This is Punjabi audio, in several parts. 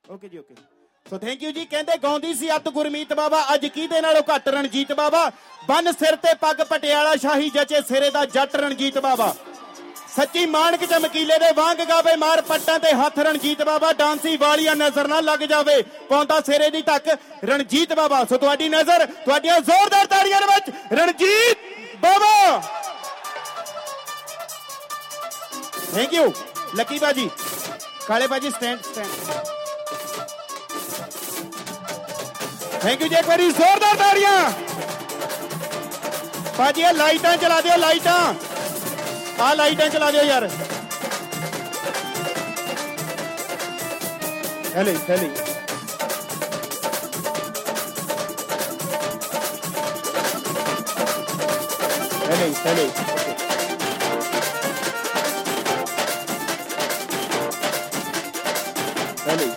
ਓਕੇ ਜੀ ਓਕੇ। ਸੋ ਥੈਂਕ ਯੂ ਜੀ। ਕਹਿੰਦੇ ਗਾਉਂਦੀ ਸੀ ਅੱਤ ਗੁਰਮੀਤ ਬਾਬਾ, ਅੱਜ ਕਿਹਦੇ ਨਾਲੋਂ ਘੱਟ ਰਣਜੀਤ ਬਾਬਾ। ਬੰਨ ਸਿਰ ਤੇ ਪੱਗ ਪਟਿਆਲਾ ਸ਼ਾਹੀ ਜਚੇ ਸਿਰੇ ਦਾ ਜੱਟ ਰਣਜੀਤ ਬਾਬਾ। ਸੱਚੀ ਮਾਣਕ ਚਮਕੀਲੇ ਦੇ ਵਾਂਗ ਗਾਵੇ ਮਾਰ ਪੱਟਾਂ ਤੇ ਹੱਥ ਰਣਜੀਤ ਬਾਬਾ। ਡਾਂਸੀ ਵਾਲੀਆਂ ਨਜ਼ਰ ਨਾ ਲੱਗ ਜਾਵੇ ਪਾਉਂਦਾ ਸਿਰੇ ਦੀ ਧੱਕ ਰਣਜੀਤ ਬਾਬਾ। ਸੋ ਤੁਹਾਡੀ ਨਜ਼ਰ ਤੁਹਾਡੀਆਂ ਜ਼ੋਰਦਾਰ ਤਾੜੀਆਂ ਦੇ ਵਿੱਚ Ranjit Baba. Thank you Lucky Baji. ਕਾਲੇ ਬਾਜੀ ਸਟੈਂਡ ਸਟੈਂਡ। ਥੈਂਕ ਯੂ ਜੀ। ਇੱਕ ਵਾਰੀ ਜ਼ੋਰਦਾਰ ਤਾੜੀਆਂ ਬਾਜੀ। ਇਹ ਲਾਈਟਾਂ ਚਲਾ ਦਿਓ ਲਾਈਟਾਂ। ਆ ਲਾਈਟਾਂ ਚਲਾ ਦਿਓ ਯਾਰ। ਥੈਲੀ ਥੈਲੀ ਥੈਲੀ ਥੈਲੀ ਥੈਲੀ।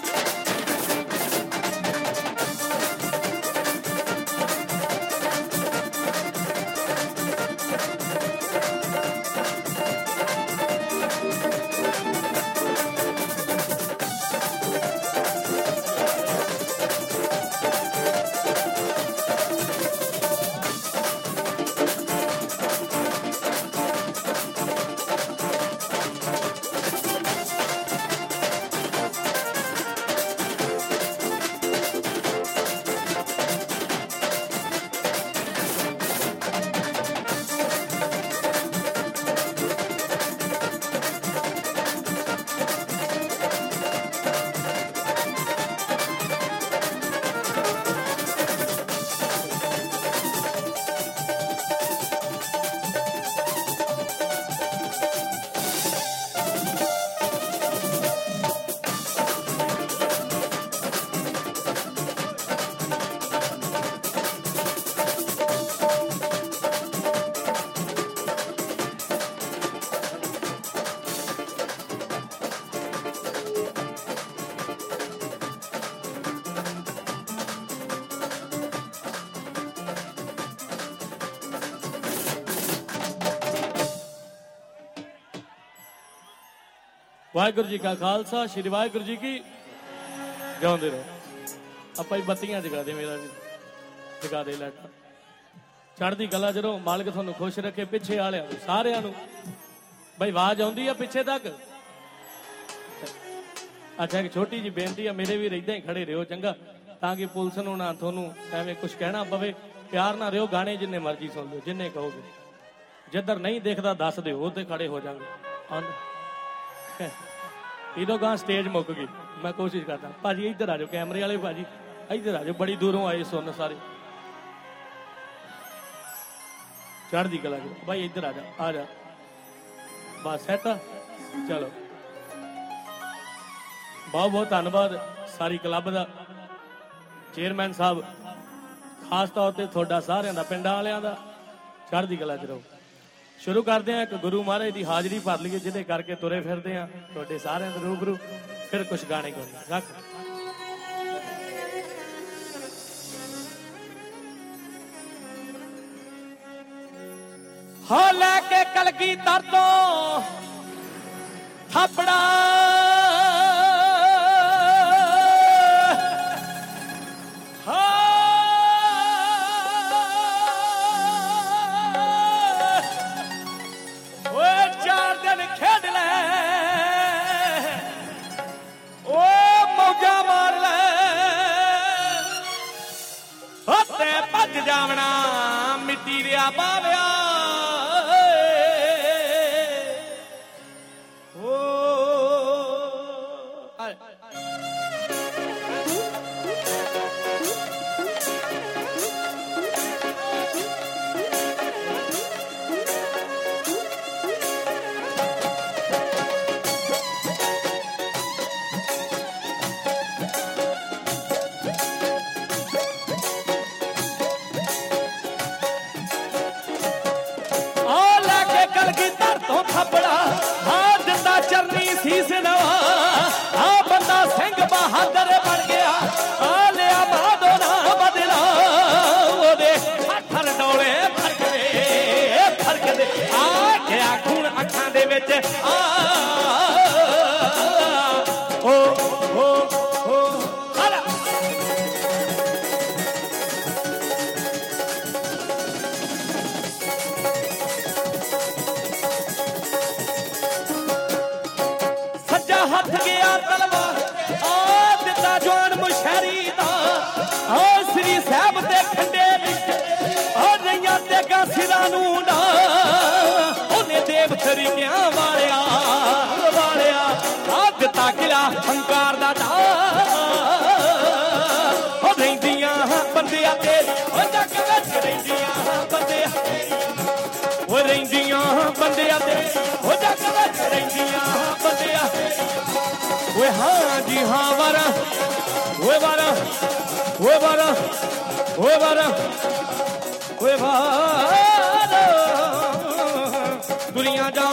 ਵਾਹਿਗੁਰੂ ਜੀ ਕਾ ਖਾਲਸਾ ਸ਼੍ਰੀ ਵਾਹਿਗੁਰੂ ਜੀ ਕੀ ਜਿਉਂਦੇ ਰਹੋ। ਆਪਾਂ ਹੀ ਬੱਤੀਆਂ ਜਗਾ ਦੇ ਮੇਰਾ ਵੀ ਜਗਾ ਦੇ ਲਾਟਾ ਚੜ੍ਹਦੀ ਕਲਾ। ਜਦੋਂ ਮਾਲਕ ਤੁਹਾਨੂੰ ਖੁਸ਼ ਰੱਖੇ ਪਿੱਛੇ ਵਾਲਿਆਂ ਨੂੰ ਸਾਰਿਆਂ ਨੂੰ ਬਈ ਆਵਾਜ਼ ਆਉਂਦੀ ਆ ਪਿੱਛੇ ਤੱਕ। ਅੱਛਾ ਇੱਕ ਛੋਟੀ ਜਿਹੀ ਬੇਨਤੀ ਆ ਮੇਰੇ ਵੀ ਏਦਾਂ ਹੀ ਖੜੇ ਰਹੋ ਚੰਗਾ, ਤਾਂ ਕਿ ਪੁਲਿਸ ਨੂੰ ਨਾ ਤੁਹਾਨੂੰ ਐਵੇਂ ਕੁਝ ਕਹਿਣਾ ਪਵੇ। ਪਿਆਰ ਨਾਲ ਰਹੋ। ਗਾਣੇ ਜਿੰਨੇ ਮਰਜ਼ੀ ਸੁਣ ਲਓ ਜਿੰਨੇ ਕਹੋਗੇ। ਜਿੱਧਰ ਨਹੀਂ ਦੇਖਦਾ ਦੱਸ ਦਿਓ ਉਹ ਤੇ ਖੜੇ ਹੋ ਜਾਵਾਂਗੇ। ਇਹਦੋਂ ਗਾਂ ਸਟੇਜ ਮੁੱਕ ਗਈ। ਮੈਂ ਕੋਸ਼ਿਸ਼ ਕਰਦਾ ਭਾਜੀ ਇੱਧਰ ਆ ਜਾਓ ਕੈਮਰੇ ਵਾਲੇ ਭਾਜੀ ਇੱਧਰ ਆ ਜਾਓ। ਬੜੀ ਦੂਰੋਂ ਆਏ ਸੁਣ ਸਾਰੇ। ਚੜ੍ਹਦੀ ਕਲਾ ਜੀ ਭਾਈ ਇੱਧਰ ਆ ਜਾ ਆ ਜਾ ਬਸ ਸੈਟ ਆ। ਚਲੋ ਬਹੁਤ ਬਹੁਤ ਧੰਨਵਾਦ ਸਾਰੀ ਕਲੱਬ ਦਾ ਚੇਅਰਮੈਨ ਸਾਹਿਬ, ਖਾਸ ਤੌਰ ਤੇ ਤੁਹਾਡਾ ਸਾਰਿਆਂ ਦਾ ਪਿੰਡਾਂ ਵਾਲਿਆਂ ਦਾ। ਚੜ੍ਹਦੀ ਕਲਾ ਚ ਰਹੋ। ਸ਼ੁਰੂ ਕਰਦੇ ਹਾਂ ਇੱਕ ਗੁਰੂ ਮਹਾਰਾਜ ਦੀ ਹਾਜ਼ਰੀ ਭਰ ਲਈਏ ਜਿਹਦੇ ਕਰਕੇ ਤੁਰੇ ਫਿਰਦੇ ਆ ਤੁਹਾਡੇ ਸਾਰਿਆਂ ਦੇ ਰੂਬਰੂ। ਫਿਰ ਕੁਛ ਗਾਣੇ ਗਾਉਂਦੇ ਰੱਖ। ਹੋ ਲੈ ਕੇ ਕਲਗੀਧਰ ਤੋਂ ਥਾਪੜਾ ਜਾਵਣਾ ਮਿੱਟੀ ਰਿਆ ਬਾਵਿਆ ਥੱਪੜਾ ਆ ਦਿੰਦਾ ਚਰਨੀ ਸੀਸ ਨਵਾ ਆ ਬੰਦਾ ਸਿੰਘ ਬਹਾਦਰ ਬਣ ਗਿਆ ਆ ਲਿਆ ਬਾਦੋ ਨਾ ਬਦਲਾ ਉਹਦੇ ਹੱਥਰ ਡੋਲੇ ਫਰਕਦੇ ਆ ਗਿਆ ਖੂਨ ਅੱਖਾਂ ਦੇ ਵਿੱਚ ਆ ਓ ਓ ਓ हथ गया तलवार दिता जवान मुशहरी दा श्री साहब दे खंडे रईया तेगा सिरा नूं ना ओने देव तरीकियां वालिया दिता किला हंकार दा रहिंदियां बंदियां ते जग विच रहिंदियां बंदियां रहिंदियां बंदियां ते जग विच रहिंदियां बंदियां वे हाँ जी हाँ वारा वे वारा वे वारा वे वारा वे वारा दुनिया जा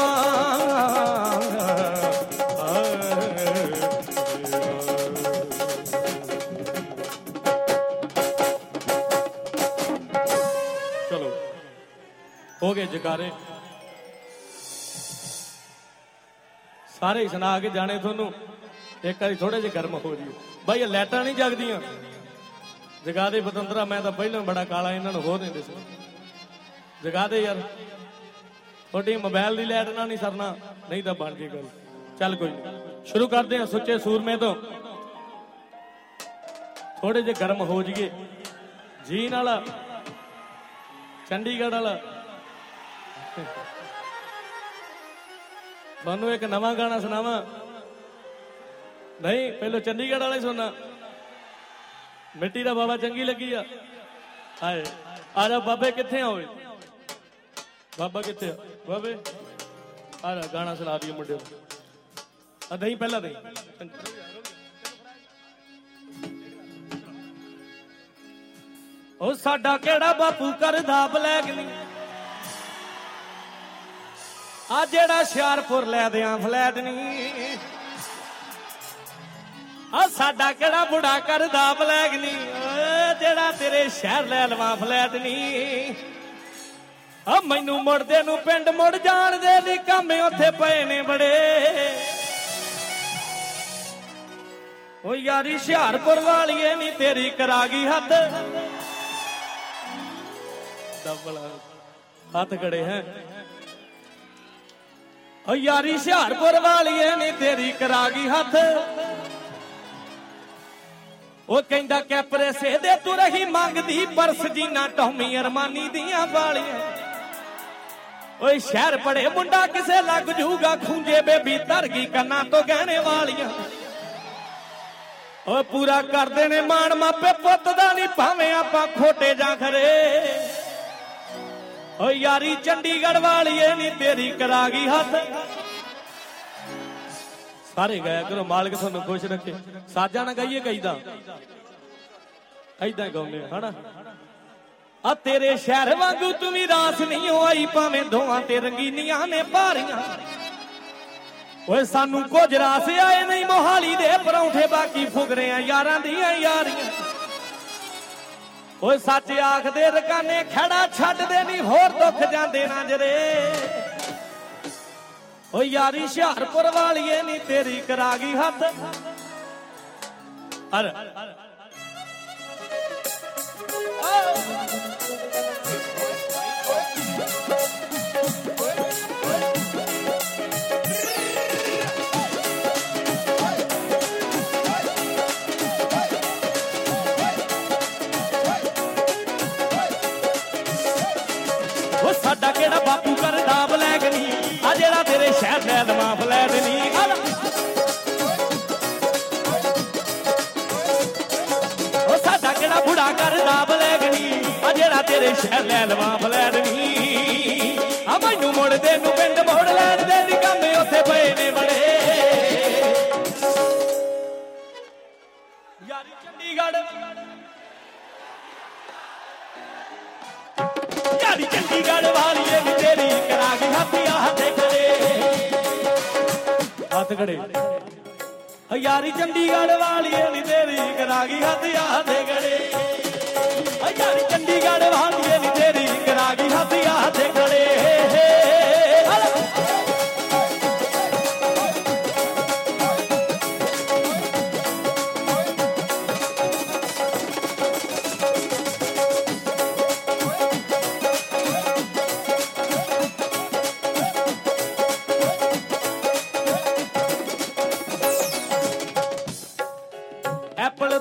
चलो हो गए जकारे सारे सुना के जाने थोनू एक बार थोड़े जे गर्म हो जी भाई लाइटां नहीं जगदियां जगा दे पतंदरा मैं तो पहले बड़ा काला इन्होंने हो नहीं दस जगा दे यार थोड़ी मोबाइल की लाइट ना नहीं सरना नहीं तो बन गई गल चल कोई नहीं शुरू करते हैं सुच्चे सूरमे तो थोड़े जे गर्म हो जाइए जीन वाला चंडीगढ़ वाला थानू एक नवा गाना सुनावा नहीं पहले चंडीगढ़ वाला ही सुनना मिट्टी का बाबा चंगी लगी आए आ जा बाबे किथे होए बाबा किथे बाबे आ जा गाना सुना दिए मुंडे नहीं पहला नहीं ओ साडा केड़ा बापू करदा ब्लैक नहीं आ जेड़ा हुशियारपुर लै दियां फ्लैट नहीं आ साडा केड़ा बुढ़ा करदा ब्लैक नहीं जेड़ा तेरे शहर लै लवां फ्लैट नहीं आ मैनू मुड़दे नू पिंड मुड़ जाण दे नी कामे उत्थे पए ने बड़े ओ यारी हुशियारपुर वालीए नी तेरी करागी हद डबल हाथ खड़े हैं ओ यारी हुशियारपुर वालीए नी तेरी करागी हद ओ कहंदा कैपरे से दे तू रही मंगदी परस जीना टॉमी अरमानी दियां वालियां ओए शहर पड़े मुंडा किसे लग जूगा खूंजे बेबी तरगी कन्ना तो गहने वालियां ओ पूरा करदे ने मान मापे पुੱਤ दा नहीं भावें आपां खोटे जां खरे ओ यारी चंडीगढ़ वालीए नी तेरी करागी हद सारे गाया करो मालिक थानू खुश रखे साजा ना गाइए कईदा ऐदा गाउने है ना आ तेरे शहर वांगू तू भी रास नहीं होई भावें दोवां ते रंगीनियां ने भारियां ओए सानू कुछ रास आए नहीं मोहाली दे परौंठे बाकी फुगरे यारां दियां यारियां ओए सच आखदे रकाने खड़ा छड्ड दे नहीं होर दुख जांदे ना जरे ओ यारी हुशियारपुर वालीए नी तेरी करागी हद अरे ओ साडा केड़ा बापू करदा ब्लैक नी आ जेड़ा तेरे शहर लै लवां फ्लैट नी ओ साडा केड़ा बुढ़ा करदा ब्लैक नी आ जेड़ा तेरे शहर लै लवां फ्लैट नी आ मैनू मुड़दे नू पिंड मोड़ लैण दे नी कामे उत्थे पए ने बड़े यारी चंडीगढ़ यारी चंडीगढ़ वालीए नी तेरी करागी हथिया हाथे खड़े हाथ खड़े यारी चंडीगढ़ वालीए नी तेरी करागी हथिया हाथे खड़े यारी चंडीगढ़ वालीए नी तेरी करागी हथिया हाथे खड़े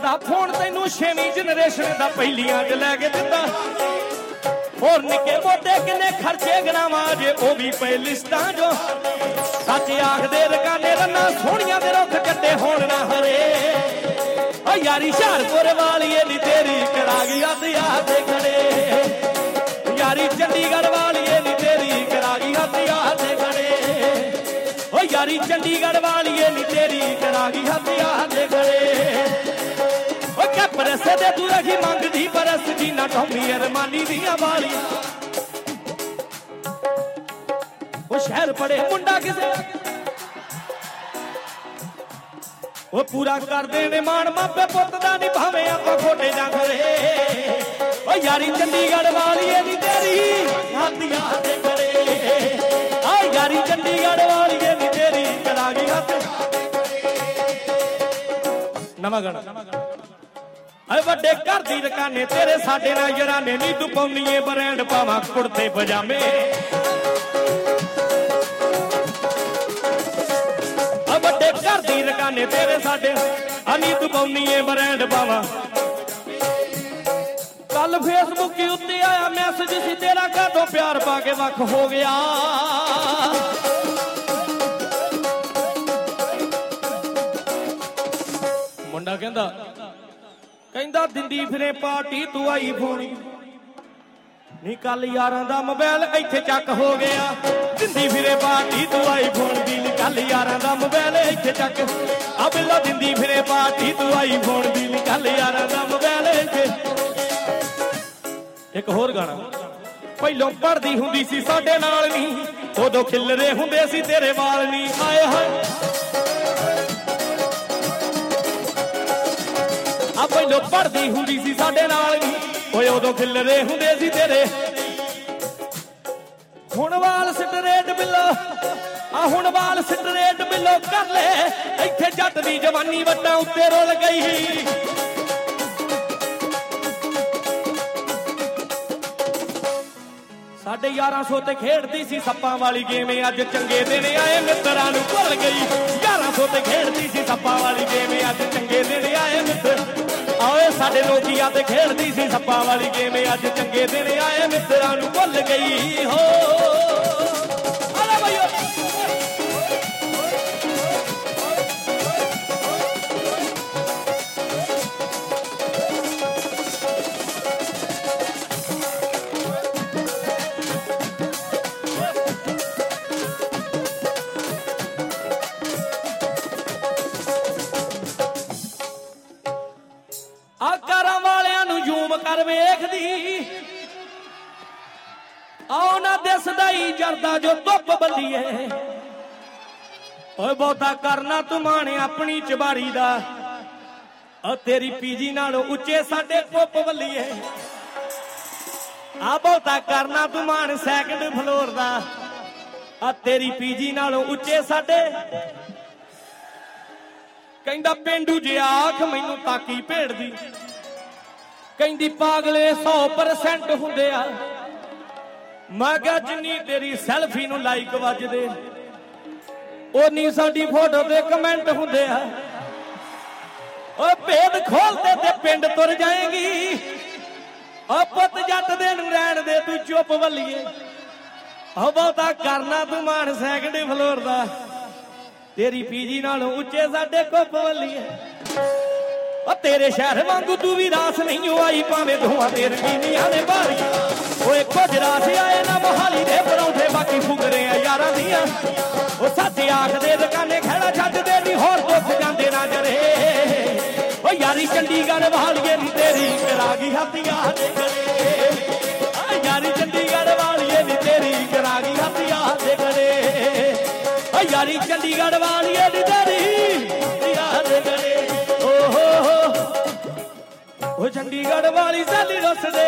ਭਰਾ ਫੋਨ ਤੈਨੂੰ 6ਵੀਂ ਜਨਰੇਸ਼ਨ ਦਾ ਪਹਿਲੀਆਂ 'ਚ ਲੈ ਕੇ ਦਿੱਤਾ ਹੋਰ ਨਿੱਕੇ ਮੋਟੇ ਕਿੰਨੇ ਖਰਚੇ ਗਨਾਵਾਂ ਜੇ ਉਹ ਵੀ ਪਏ ਲਿਸਟਾਂ ਜੋ ਸੱਚ ਆਖਦੇ ਰਕਾਨੇ ਰੰਨਾ ਸੋਹਣੀਆਂ ਦੇ ਰੁੱਖ ਕੱਟੇ ਹੋਣ ਨਾ ਹਰੇ ਓ ਯਾਰੀ ਹੁਸ਼ਿਆਰਪੁਰ ਵਾਲੀਏ ਨੀ ਤੇਰੀ ਕਰਾ ਗਈ ਹੱਥ ਯਾਰ ਦੇ ਖੜੇ ਯਾਰੀ ਚੰਡੀਗੜ੍ਹ ਵਾਲੀਏ ਨੀ ਤੇਰੀ ਕਰਾ ਗਈ ਹੱਥ ਯਾਰ ਦੇ ਖੜੇ ਓ ਯਾਰੀ ਚੰਡੀਗੜ੍ਹ ਵਾਲੀਏ ਨੀ ਤੇਰੀ ਕਰਾ ਗਈ ਹੱਥ ਯਾਰ ਦੇ ਖੜੇ ਓ ਕਿਆ ਪਰਸੇ ਦੇ ਤੂੰ ਰਖੀ ਮੰਗਦੀ ਪਰਸ ਜੀ ਨਾ ਟੋਮੀ ਅਰਮਾਨੀ ਦੀਆਂ ਵਾਲੀਆਂ ਉਹ ਸ਼ਹਿਰ ਪੜੇ ਮੁੰਡਾ ਕਿਸੇ ਉਹ ਪੂਰਾ ਕਰਦੇ ਨੇ ਮਾਣ ਮਾਪੇ ਪੁੱਤ ਦਾ ਨਹੀਂ ਭਾਵੇਂ ਆਪਾਂ ਖੋਟੇ ਜਾਂ ਖਰੇ ਓ ਯਾਰੀ ਚੰਡੀਗੜ੍ਹ ਵਾਲੀਏ ਨੀ ਤੇਰੀ ਹੱਥ ਯਾਰ ਦੇ ਖੜੇ ਆ ਯਾਰੀ ਚੰਡੀਗੜ੍ਹ ਵਾਲੀਏ ਨੀ ਤੇਰੀ ਕਰਾ ਗਈ ਹੱਥ ਨਵਾਂ ਗਾਣਾ ਆਏ ਵੱਡੇ ਘਰ ਦੀ ਰਕਾਨੇ ਤੇਰੇ ਸਾਡੇ ਨਾਲ ਯਾਰਾਨੇ ਨੀ ਤੂੰ ਪਾਉਣੀਏ ਬ੍ਰਾਂਡ ਪਾਵਾਂ ਕੁੜਤੇ ਪਜਾਮੇ ਆ ਵੱਡੇ ਘਰ ਦੀ ਰਕਾਨੇ ਤੇਰੇ ਸਾਡੇ ਨੀ ਤੂੰ ਪਾਉਣੀਏ ਬ੍ਰਾਂਡ ਪਾਵਾਂ ਕੱਲ ਫੇਸਬੁੱਕ ਉੱਤੇ ਆਇਆ ਮੈਸੇਜ ਸੀ ਤੇਰਾ ਕਾਹਤੋਂ ਪਿਆਰ ਪਾ ਕੇ ਵੱਖ ਹੋ ਗਿਆ ਮੁੰਡਾ ਕਹਿੰਦਾ ਦਿੰਦੀ ਫਿਰੇ ਪਾਰਟੀ ਤੂੰ ਆਈ ਫੋਨ ਨੀ ਕੱਲ ਯਾਰਾਂ ਦਾ ਮੋਬਾਈਲ ਇੱਥੇ ਚੱਕ ਹੋ ਗਿਆ ਦਿੰਦੀ ਫਿਰੇ ਪਾਰਟੀ ਤੂੰ ਆਈ ਫੋਨ ਦੀ ਨੀ ਕੱਲ ਯਾਰਾਂ ਦਾ ਮੋਬਾਈਲ ਇੱਥੇ ਚੱਕ ਆ ਬਿੱਲਾ ਦਿੰਦੀ ਫਿਰੇ ਪਾਰਟੀ ਤੂੰ ਆਈ ਫੋਨ ਦੀ ਨੀ ਕੱਲ ਯਾਰਾਂ ਦਾ ਮੋਬਾਈਲ ਇੱਥੇ ਇੱਕ ਹੋਰ ਗਾਣਾ ਪਹਿਲੋਂ ਪੜਦੀ ਹੁੰਦੀ ਸੀ ਸਾਡੇ ਨਾਲ ਨੀ ਉਦੋਂ ਖਿਲਰੇ ਹੁੰਦੇ ਸੀ ਤੇਰੇ ਵਾਲ ਨੀ ਆਏ ਹਾਏ ਆ ਪਹਿਲੋਂ ਪੜਦੀ ਹੁੰਦੀ ਸੀ ਸਾਡੇ ਨਾਲ ਨੀ ਓਏ ਉਦੋਂ ਖਿਲਰੇ ਹੁੰਦੇ ਸੀ ਤੇਰੇ ਹੁਣ ਵਾਲ ਸਟਰੇਟ ਬਿੱਲੋ ਆ ਹੁਣ ਵਾਲ ਸਟਰੇਟ ਬਿੱਲੋ ਕਰ ਲੈ ਇੱਥੇ ਜੱਟ ਦੀ ਜਵਾਨੀ ਵੱਟਾਂ ਉੱਤੇ ਰੁੱਲ ਗਈ ਸਾਡੇ 1100 ਤੇ ਖੇਡਦੀ ਸੀ ਸੱਪਾਂ ਵਾਲੀ ਗੇਮ ਅੱਜ ਚੰਗੇ ਦਿਨ ਆਏ ਮਿੱਤਰਾਂ ਨੂੰ ਭੁੱਲ ਗਈ 1100 ਤੇ ਖੇਡਦੀ ਸੀ ਸੱਪਾਂ ਵਾਲੀ ਗੇਮ ਅੱਜ ਚੰਗੇ ਦਿਨ ਆਏ ਮਿੱਤਰ ਆਏ ਸਾਡੇ ਨੋਕੀਆ ਤੇ ਖੇਡਦੀ ਸੀ ਸੱਪਾਂ ਵਾਲੀ ਗੇਮ ਅੱਜ ਚੰਗੇ ਦਿਨ ਆਏ ਮਿੱਤਰਾਂ ਨੂੰ ਭੁੱਲ ਗਈ ਹੋ ਆਲੇ ਭਾਈਓ ਕਰ ਵੇਖਦੀ ਆਉ ਨਾ ਦਿਸਦਾ ਹੀ ਜਰਦਾ ਜੋ ਧੁੱਪ ਬੱਲੀਏ ਓਏ ਬਹੁਤਾ ਕਰਨਾ ਤੂੰ ਮਾਣੇ ਆਪਣੀ ਚਬਾਰੀ ਦਾ ਆ ਤੇਰੀ ਪੀਜੀ ਨਾਲੋਂ ਉੱਚੇ ਸਾਡੇ ਕੁੱਪ ਬੱਲੀਏ ਆ ਬਹੁਤਾ ਕਰਨਾ ਤੂੰ ਮਾਣ ਸੈਕੰਡ ਫਲੋਰ ਦਾ ਆ ਤੇਰੀ ਪੀਜੀ ਨਾਲੋਂ ਉੱਚੇ ਸਾਡੇ ਕਹਿੰਦਾ ਪਿੰਡੂ ਜੇ ਆਖ ਮੈਨੂੰ ਤਾਕੀ ਭੇੜਦੀ ਕਹਿੰਦੀ ਪਾਗਲੇ 100% ਹੁੰਦੇ ਆ ਮੈਂ ਕਿਹਾ ਜਿੰਨੀ ਤੇਰੀ ਸੈਲਫੀ ਨੂੰ ਲਾਈਕ ਵੱਜਦੇ ਉਨੀ ਸਾਡੀ ਫੋਟੋ ਤੇ ਕਮੈਂਟ ਹੁੰਦੇ ਆ ਓ ਭੇਦ ਖੋਲਦੇ ਤੇ ਪਿੰਡ ਤੁਰ ਜਾਏਗੀ ਓ ਪੁੱਤ ਜੱਟ ਦੇ ਨੂੰ ਰਹਿਣ ਦੇ ਤੂੰ ਚੁੱਪ ਵੱਲੀਏ ਓ ਬਹੁਤਾ ਕਰਨਾ ਤੂੰ ਮਾਣ ਸੈਕੰਡ ਫਲੋਰ ਦਾ ਤੇਰੀ ਪੀਜੀ ਨਾਲੋਂ ਉੱਚੇ ਸਾਡੇ ਕੁੱਪ ਵੱਲੀਏ ਓ ਤੇਰੇ ਸ਼ਹਿਰ ਵਾਂਗੂ ਤੂੰ ਵੀ ਰਾਸ ਨਹੀਂ ਆਈ ਭਾਵੇਂ ਧੂਆਂ ਤੇ ਰੰਗੀਨੀਆਂ ਨੇ ਬਾਰੀ ਓਏ ਕੁਝ ਰਾਸ ਆਏ ਨਾ ਮੋਹਾਲੀ ਦੇ ਪਰੌਂਠੇ ਬਾਕੀ ਫੁਕਰੇ ਆ ਯਾਰਾਂ ਦੀਆਂ ਓ ਸੱਚ ਆਖਦੇ ਦੁਕਾਨੇ ਖੜਾ ਛੱਡਦੇ ਨਹੀਂ ਹੋਰ ਦੁੱਖ ਜਾਂਦੇ ਨਾ ਜਰੇ ਓ ਯਾਰੀ ਚੰਡੀਗੜ੍ਹ ਵਾਲੀਏ ਨੀ ਤੇਰੀ ਕਰਾ ਗਈ ਹੱਥੀਆਂ ਦੇ ਗੜੇ ਆ ਯਾਰੀ ਚੰਡੀਗੜ੍ਹ ਵਾਲੀਏ ਨੀ ਤੇਰੀ ਕਰਾ ਗਈ ਹੱਥੀਆਂ ਦੇ ਗੜੇ ਓ ਯਾਰੀ ਚੰਡੀਗੜ੍ਹ ਵਾਲੀਏ ਨੀ ਤੇਰੀ ਹੱਥੀਆਂ ਦੇ ਗੜੇ ਓ ਚੰਡੀਗੜ੍ਹ ਵਾਲੀ ਸਾਲੀ ਰੁੱਸਦੇ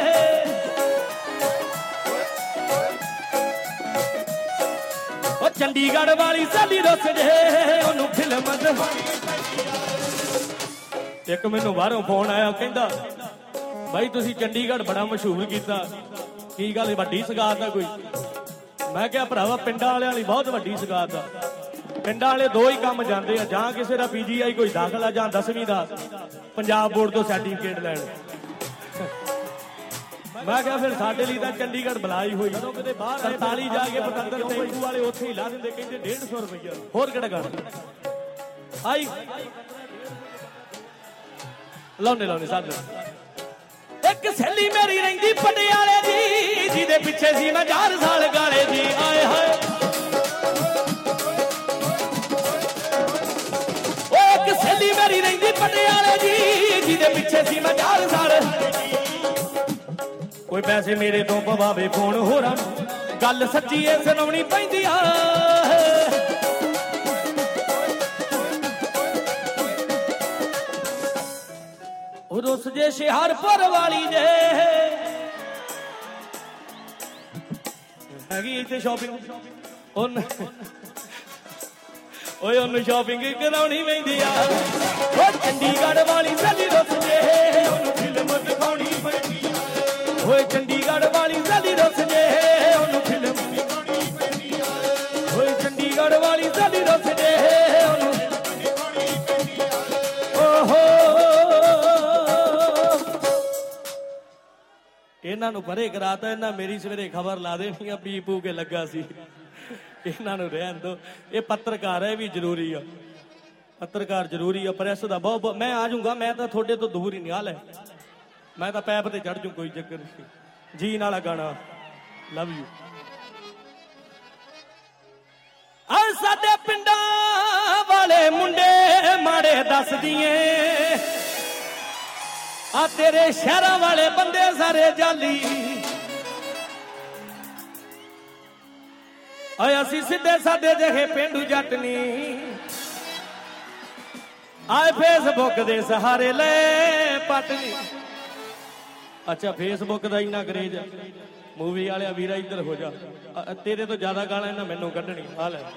ਓ ਚੰਡੀਗੜ੍ਹ ਵਾਲੀ ਸਾਲੀ ਰੁੱਸਦੇ ਉਹਨੂੰ ਫਿਲਮ ਇੱਕ ਮੈਨੂੰ ਬਾਹਰੋਂ ਫੋਨ ਆਇਆ ਕਹਿੰਦਾ ਬਾਈ ਤੁਸੀਂ ਚੰਡੀਗੜ੍ਹ ਬੜਾ ਮਸ਼ਹੂਰ ਕੀਤਾ ਕੀ ਗੱਲ ਵੱਡੀ ਸਗਾਤ ਆ ਕੋਈ ਮੈਂ ਕਿਹਾ ਭਰਾਵਾ ਪਿੰਡਾਂ ਵਾਲਿਆਂ ਲਈ ਬਹੁਤ ਵੱਡੀ ਸਗਾਤ ਆ ਪਿੰਡਾਂ ਵਾਲੇ ਦੋ ਹੀ ਕੰਮ ਜਾਂਦੇ ਆ, ਜਾਂ ਕਿਸੇ ਦਾ ਪੀਜੀਆਈ ਕੋਈ ਦਾਖਲਾ ਜਾਂ 10ਵੀਂ ਦਾ ਪੰਜਾਬ ਬੋਰਡ ਤੋਂ ਸਰਟੀਫਿਕੇਟ ਲੈਣ। ਮੈਂ ਕਿਹਾ ਫਿਰ ਸਾਡੇ ਲਈ ਤਾਂ ਚੰਡੀਗੜ੍ਹ ਬੁਲਾਈ ਹੋਈ, ਜਦੋਂ ਕਿਤੇ ਬਾਹਰ 47 ਜਾ ਕੇ ਪਤੰਦਰ ਟੈਂਪੂ ਵਾਲੇ ਉੱਥੇ ਹੀ ਲਾ ਦਿੰਦੇ, ਕਹਿੰਦੇ 150 ਰੁਪਈਆ, ਹੋਰ ਕਿਹੜਾ ਗੱਲ ਆਈ। ਲਾਉਣੇ ਸਾਡੇ ਇੱਕ ਸਹੇਲੀ ਮੇਰੀ ਰਹਿੰਦੀ ਪਟਿਆਲੇ ਦੀ, ਜਿਹਦੇ ਪਿੱਛੇ ਸੀ ਮੈਂ 4 ਸਾਲ ਗਾਲੇ ਜੀ। ਆਏ ਹਾਏ ਉਹ ਇੱਕ ਸਹੇਲੀ ਮੇਰੀ ਰਹਿੰਦੀ ਪਟਿਆਲੇ ਦੀ, ਜਿਹਦੇ ਪਿੱਛੇ ਸੀ ਮੈਂ 4 ਸਾਲ। ਕੋਈ ਪੈਸੇ ਮੇਰੇ ਤੋਂ ਪਵਾਵੇ ਫੋਨ ਹੋਰਾਂ, ਗੱਲ ਸੱਚੀ ਏ ਸੁਣਾਉਣੀ ਪੈਂਦੀ ਆ। ਉਹ ਰੁੱਸ ਜੇ ਹੁਸ਼ਿਆਰਪੁਰ ਵਾਲੀ ਜੇ ਹੈਗੀ ਇੱਥੇ ਸ਼ਾਪਿੰਗ, ਓਏ ਉਹਨੂੰ ਸ਼ਾਪਿੰਗ ਕਰਾਉਣੀ ਪੈਂਦੀ ਆ। ਉਹ ਚੰਡੀਗੜ੍ਹ ਵਾਲੀ ਸੱਲੀ ਰੁੱਸ ਜੇ, ਉਹਨੂੰ ਫਿਲਮ ਦਿਖਾਉਣੀ ਪੈਂਦੀ ਆ। ਓਏ ਚੰਡੀਗੜ੍ਹ ਵਾਲੀ ਸੱਲੀ ਰੁੱਸ ਜੇ, ਉਹਨੂੰ ਫਿਲਮ ਦਿਖਾਉਣੀ ਪੈਂਦੀ ਆ। ਓਏ ਚੰਡੀਗੜ੍ਹ ਵਾਲੀ ਸੱਲੀ ਰੁੱਸ ਜੇ, ਉਹਨੂੰ ਦਿਖਾਉਣੀ ਪੈਂਦੀ ਆ। ਓਹੋ ਇਹਨਾਂ ਨੂੰ ਪਰੇ ਕਰਾਤਾ, ਇਹਨਾਂ ਮੇਰੀ ਸਵੇਰੇ ਖਬਰ ਲਾ ਦੇਣੀ ਆ ਪੀ ਪੂ ਕੇ ਲੱਗਾ ਸੀ। ਇਹਨਾਂ ਨੂੰ ਰਹਿਣ ਦੋ, ਇਹ ਪੱਤਰਕਾਰ ਹੈ, ਇਹ ਵੀ ਜ਼ਰੂਰੀ ਆ, ਪੱਤਰਕਾਰ ਜ਼ਰੂਰੀ ਆ, ਪ੍ਰੈਸ ਦਾ ਬਹੁਤ। ਮੈਂ ਆ ਜਾਊਂਗਾ, ਮੈਂ ਤਾਂ ਤੁਹਾਡੇ ਤੋਂ ਦੂਰ ਹੀ ਨਹੀਂ ਹਾਲ ਹੈ, ਮੈਂ ਤਾਂ ਪੈਪ ਤੇ ਚੜ ਜੂ, ਕੋਈ ਚੱਕਰ ਨਹੀਂ। ਜੀਨ ਵਾਲਾ ਗਾਣਾ ਲਵ ਯੂ। ਆ ਸਾਡੇ ਪਿੰਡਾਂ ਵਾਲੇ ਮੁੰਡੇ ਮਾੜੇ ਦੱਸਦੀਏ, ਆ ਤੇਰੇ ਸ਼ਹਿਰਾਂ ਵਾਲੇ ਬੰਦੇ ਸਾਰੇ ਜਾਲੀ। ਓਏ ਅਸੀਂ ਸਿੱਧੇ ਸਾਦੇ ਜਿਹੇ ਪੇਂਡੂ ਜੱਟ ਨੀ, ਆਏ ਫੇਸਬੁੱਕ ਦੇ ਸਹਾਰੇ ਲੈ ਪਟਨੀ। ਅੱਛਾ ਫੇਸਬੁੱਕ ਦਾ ਇੰਨਾ ਕਰੇਜ, ਮੂਵੀ ਵਾਲਿਆ ਵੀਰਾ ਇੱਧਰ ਹੋ ਜਾ, ਤੇਰੇ ਤੋਂ ਜ਼ਿਆਦਾ ਗਾਲਾਂ ਇਹਨਾਂ ਮੈਨੂੰ ਕੱਢਣੀ। ਆ ਲੈ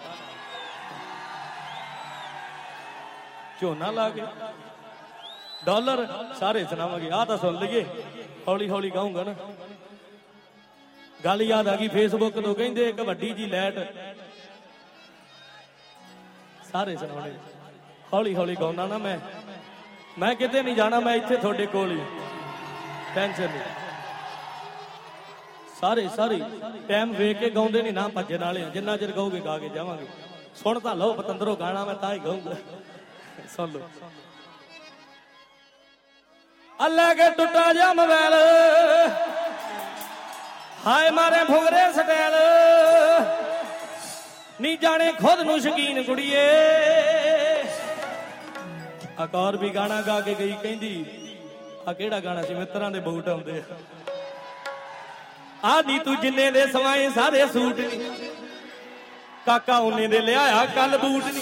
ਝੋਨਾ ਲਾ ਕੇ ਡਾਲਰ ਸਾਰੇ ਸੁਣਾਵਾਂਗੇ, ਆਹ ਤਾਂ ਸੁਣ ਲਈਏ, ਹੌਲੀ ਹੌਲੀ ਗਾਉਂਗਾ ਨਾ। ਗੱਲ ਯਾਦ ਆ ਗਈ ਫੇਸਬੁੱਕ ਤੋਂ, ਕਹਿੰਦੇ ਇੱਕ ਵੱਡੀ ਜੀ ਲਾਈਟ, ਸਾਰੇ ਸੁਣਾਉਣੇ, ਹੌਲੀ ਹੌਲੀ ਗਾਉਣਾ ਨਾ। ਮੈਂ ਕਿਤੇ ਨਹੀਂ ਜਾਣਾ, ਮੈਂ ਇੱਥੇ ਤੁਹਾਡੇ ਕੋਲ ਹੀ, ਟੈਨਸ਼ਨ ਨਹੀਂ। ਸਾਰੇ ਟਾਈਮ ਵੇਖ ਕੇ ਗਾਉਂਦੇ ਨਹੀਂ ਨਾ, ਭੱਜਣ ਵਾਲੇ ਆ, ਜਿੰਨਾ ਚਿਰ ਗਾਓਗੇ ਗਾ ਕੇ ਜਾਵਾਂਗੇ। ਸੁਣ ਤਾਂ ਲਓ ਪਤੰਦਰੋਂ ਗਾਣਾ, ਮੈਂ ਤਾਂ ਹੀ ਗਾਊਂਗਾ, ਸੁਣ ਲਓ। ਅੱਲਾ ਕੇ ਟੁੱਟਾ ਜਾ ਮੋਬਾਈਲ, ਹਾਏ ਮਾਰੇ ਭੁਗਰੇ ਸਟੈਲ, ਨੀ ਜਾਣੇ ਖੁਦ ਨੂੰ ਸ਼ਕੀਨ ਕੁੜੀਏ। ਆਕਾਰ ਵੀ ਗਾਣਾ ਗਾ ਕੇ ਗਈ, ਕਹਿੰਦੀ ਆ ਕਿਹੜਾ ਗਾਣਾ ਸੀ, ਮਿੱਤਰਾਂ ਦੇ ਬੂਟ ਆਉਂਦੇ ਆ। ਆਦੀ ਤੂੰ ਜਿੰਨੇ ਦੇ ਸਵਾਏ ਸਾਰੇ ਸੂਟ ਨੀ, ਕਾਕਾ ਉਹਨੇ ਦੇ ਲਿਆਇਆ ਕੱਲ ਬੂਟ ਨੀ।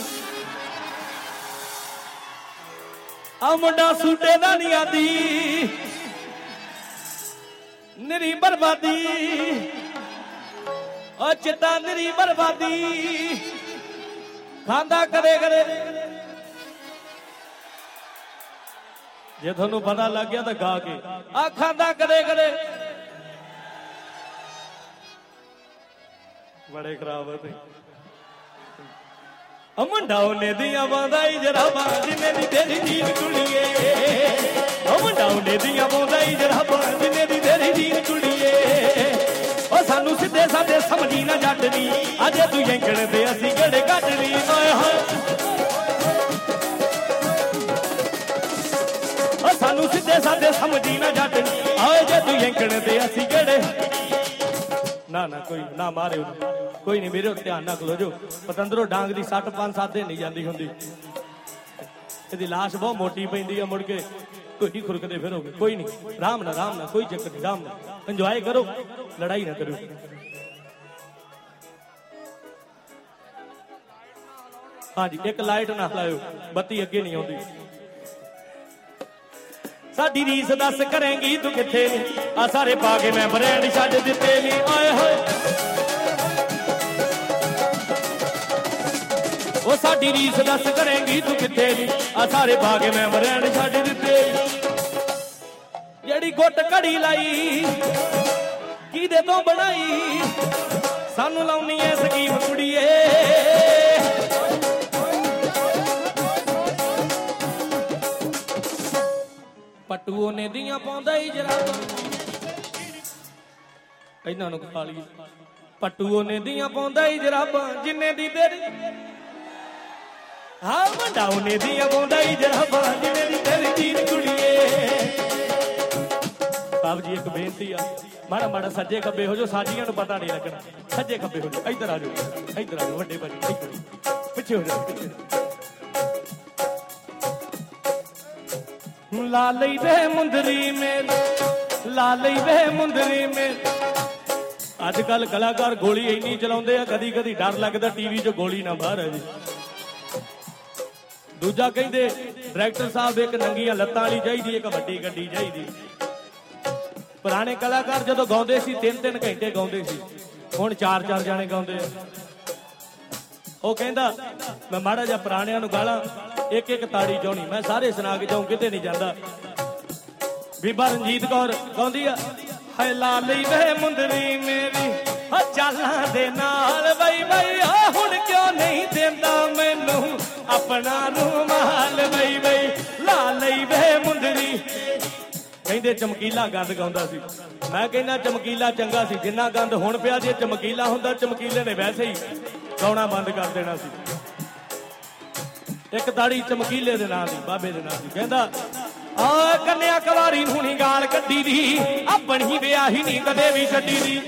ਆ ਮੁੰਡਾ ਸੂਟੇ ਦਾ ਨਹੀਂ ਆਦੀ, ਨਿਰੀ ਬਰਬਾਦੀ, ਉਹ ਚਿੱਟਾ ਨਿਰੀ ਬਰਬਾਦੀ, ਖਾਂਦਾ ਕਦੇ ਕਦੇ। ਜੇ ਤੁਹਾਨੂੰ ਪਤਾ ਲੱਗ ਗਿਆ ਤਾਂ ਗਾ ਕੇ, ਆ ਖਾਂਦਾ ਕਦੇ ਕਦੇ। ਬੜੇ ਖਰਾਬ ਹੈ ਮੁੰਡਾ ਉਹਨੇ ਦੀਆਂ ਬਾਂਦਾ ਹੀ ਜਰਾਬਾਂ, ਜਿੰਨੇ ਦੀ ਤੇਰੀ ਜੀਨ ਕੁੜੀਏ। ਉਹ ਮੁੰਡਾ ਉਹਨੇ ਦੀਆਂ ਬਾਂਦਾ ਹੀ ਜਰਾਬਾਂ, ਜਿੰਨੇ ਦੀ ਤੇਰੀ ਜੀਨ ਕੁੜੀਏ। ਉਹ ਸਾਨੂੰ ਸਿੱਧੇ ਸਾਦੇ ਸਮਝੀ ਨਾ ਜੱਟ ਨੀ, ਅਜੇ ਤੂੰ ਜੰਗਣ ਦੇ ਅਸੀਂ ਕਿਹੜੇ ਘੱਟ ਨੀ। ਓਏ ਹੋਏ ਉਹ ਸਾਨੂੰ ਸਿੱਧੇ ਸਾਦੇ ਸਮਝੀ ਨਾ ਜੱਟ ਨੀ, ਓਏ ਜੇ ਤੂੰ ਜੰਗਣ ਦੇ ਅਸੀਂ ਕਿਹੜੇ। ਨਾ ਕੋਈ ਨਾ ਮਾਰਿਓ, ਕੋਈ ਨਹੀਂ ਮੇਰੇ ਧਿਆਨ ਨਾਲ ਖਲੋ ਜੋ। ਪਤੰਦਰੋਂ ਡਾਂਗ ਦੀ 60-5 ਦਿਨ ਨਹੀਂ ਜਾਂਦੀ ਹੁੰਦੀ, ਇਹਦੀ ਲਾਸ਼ ਬਹੁਤ ਮੋਟੀ ਪੈਂਦੀ ਆ, ਮੁੜ ਕੇ ਕੋਈ ਖੁਰਕਦੇ ਫਿਰੋਗੇ। ਕੋਈ ਨਹੀਂ, ਆਰਾਮ ਨਾਲ ਕੋਈ ਚੱਕਰ ਨਹੀਂ, ਆਰਾਮ ਨਾਲ ਇੰਜੋਏ ਕਰੋ, ਲੜਾਈ ਨਾ ਕਰੋ। ਹਾਂਜੀ ਇੱਕ ਲਾਈਟ ਨਾ ਲਾਇਓ, ਬੱਤੀ ਅੱਗੇ ਨਹੀਂ ਆਉਂਦੀ। ਸਾਡੀ ਰੀਸ ਦੱਸ ਕਰੇਂਗੀ ਤੂੰ ਕਿੱਥੇ ਨੀ, ਆ ਸਾਰੇ ਪਾ ਕੇ ਮੈਂ ਬ੍ਰੈਂਡ ਛੱਡ ਦਿੱਤੇ ਨੀ। ਆਏ ਹੋਏ ਉਹ ਸਾਡੀ ਰੀਸ ਦੱਸ ਕਰੇਂਗੀ ਤੂੰ ਕਿੱਥੇ ਨੀ, ਆ ਸਾਰੇ ਪਾ ਕੇ ਮੈਂ ਬ੍ਰੈਂਡ ਛੱਡ ਦਿੱਤੇ। ਜਿਹੜੀ ਗੁੱਟ ਘੜੀ ਲਾਈ ਕਿਹਦੇ ਤੋਂ ਬਣਾਈ, ਸਾਨੂੰ ਲਾਉਣੀ ਐ ਸਕੀਮ ਕੁੜੀਏ। ਪੱਟੂ ਉਹਨੇ ਦੀਆਂ ਪਾਉਂਦਾ ਹੀ ਜਰਾਬਾਂ ਇਹਨਾਂ ਨੂੰ ਖਾ ਲਈ ਪੱਟੂ ਉਹਨੇ ਦੀਆਂ ਪਾਉਂਦਾ ਹੀ ਜਰਾਬਾਂ ਜਿੰਨੇ ਦੀ ਤੇਰੀ ਹਾਂ ਮੁੰਡਾ ਉਹਨੇ ਦੀਆਂ ਪਾਉਂਦਾ ਹੀ ਜਰਾਬਾਂ ਜਿੰਨੇ ਦੀ ਤੇਰੀ ਜੀਨ ਕੁੜੀਏ ਸਾਹਿਬ ਜੀ ਇੱਕ ਬੇਨਤੀ ਆ ਮਾੜਾ ਮਾੜਾ ਸੱਜੇ ਖੱਬੇ ਹੋ ਜਾਓ ਸਾਜੀਆਂ ਨੂੰ ਪਤਾ ਨਹੀਂ ਲੱਗਣਾ ਸੱਜੇ ਖੱਬੇ ਹੋ ਜਾਓ ਇੱਧਰ ਆ ਜਾਓ ਵੱਡੇ ਭਾਜੀ ਪਿੱਛੇ ਹੋ ਜਾਓ ਲਾ ਲਈ ਵੇ ਮੁੰਦਰੀ ਮੇਰੀ ਲਾ ਲਈ ਵੇ ਮੁੰਦਰੀ ਮੇਰੀ ਅੱਜ ਕੱਲ ਕਲਾਕਾਰ ਗੋਲੀ ਇੰਨੀ ਚਲਾਉਂਦੇ ਆ ਕਦੀ ਕਦੀ ਡਰ ਲੱਗਦਾ ਟੀਵੀ 'ਚ ਗੋਲੀ ਨਾ ਬਾਹਰ ਆ ਜੀ ਦੂਜਾ ਕਹਿੰਦੇ ਡਾਇਰੈਕਟਰ ਸਾਹਿਬ ਇੱਕ ਨੰਗੀਆਂ ਲੱਤਾਂ ਵਾਲੀ ਚਾਹੀਦੀ ਇੱਕ ਵੱਡੀ ਗੱਡੀ ਚਾਹੀਦੀ ਪੁਰਾਣੇ ਕਲਾਕਾਰ ਜਦੋਂ ਗਾਉਂਦੇ ਸੀ 3-3 ਘੰਟੇ ਗਾਉਂਦੇ ਸੀ ਹੁਣ 4-4 ਜਾਣੇ ਗਾਉਂਦੇ ਆ ਉਹ ਕਹਿੰਦਾ ਮੈਂ ਮਾੜਾ ਜਿਹਾ ਪੁਰਾਣਿਆਂ ਨੂੰ ਗਾਲਾਂ ਇੱਕ ਇੱਕ ਤਾੜੀ ਚਾਉਣੀ ਮੈਂ ਸਾਰੇ ਸੁਣਾ ਕੇ ਜਾਉਂ ਕਿਤੇ ਨਹੀਂ ਜਾਂਦਾ ਬੀਬਾ ਰਣਜੀਤ ਕੌਰ ਗਾਉਂਦੀ ਆ ਹਾਏ ਲਾ ਲਈ ਵੇ ਮੁੰਦਰੀ ਮੇਰੀ ਹਾ ਚਾਲਾਂ ਦੇ ਨਾਲ ਬਈ ਬਈ ਆ ਹੁਣ ਕਿਉਂ ਨਹੀਂ ਦਿੰਦਾ ਮੈਨੂੰ ਆਪਣਾ ਰੁਮਾਲ ਬਈ ਬਈ ਲਾ ਲਈ ਵੇ ਮੁੰਦਰੀ ਕਹਿੰਦੇ ਚਮਕੀਲਾ ਗੰਦ ਗਾਉਂਦਾ ਸੀ ਮੈਂ ਕਹਿੰਦਾ ਚਮਕੀਲਾ ਚੰਗਾ ਸੀ ਜਿੰਨਾ ਗੰਦ ਹੁਣ ਪਿਆ ਜੇ ਚਮਕੀਲਾ ਹੁੰਦਾ ਚਮਕੀਲੇ ਨੇ ਵੈਸੇ ਹੀ ਗਾਉਣਾ ਬੰਦ ਕਰ ਦੇਣਾ ਸੀ ਇੱਕ ਤਾੜੀ ਚਮਕੀਲੇ ਦੇ ਨਾਂ ਦੀ ਬਾਬੇ ਦੇ ਨਾਂ ਦੀ ਕਹਿੰਦਾ ਆ ਕੰਨਿਆ ਕੁਵਾਰੀ ਨੂੰ ਨੀ ਗਾਲ ਕੱਢੀ ਦੀ ਆਪਣੀ ਵਿਆਹੀ ਨਹੀਂ ਕਦੇ ਵੀ ਛੱਡੀ ਦੀ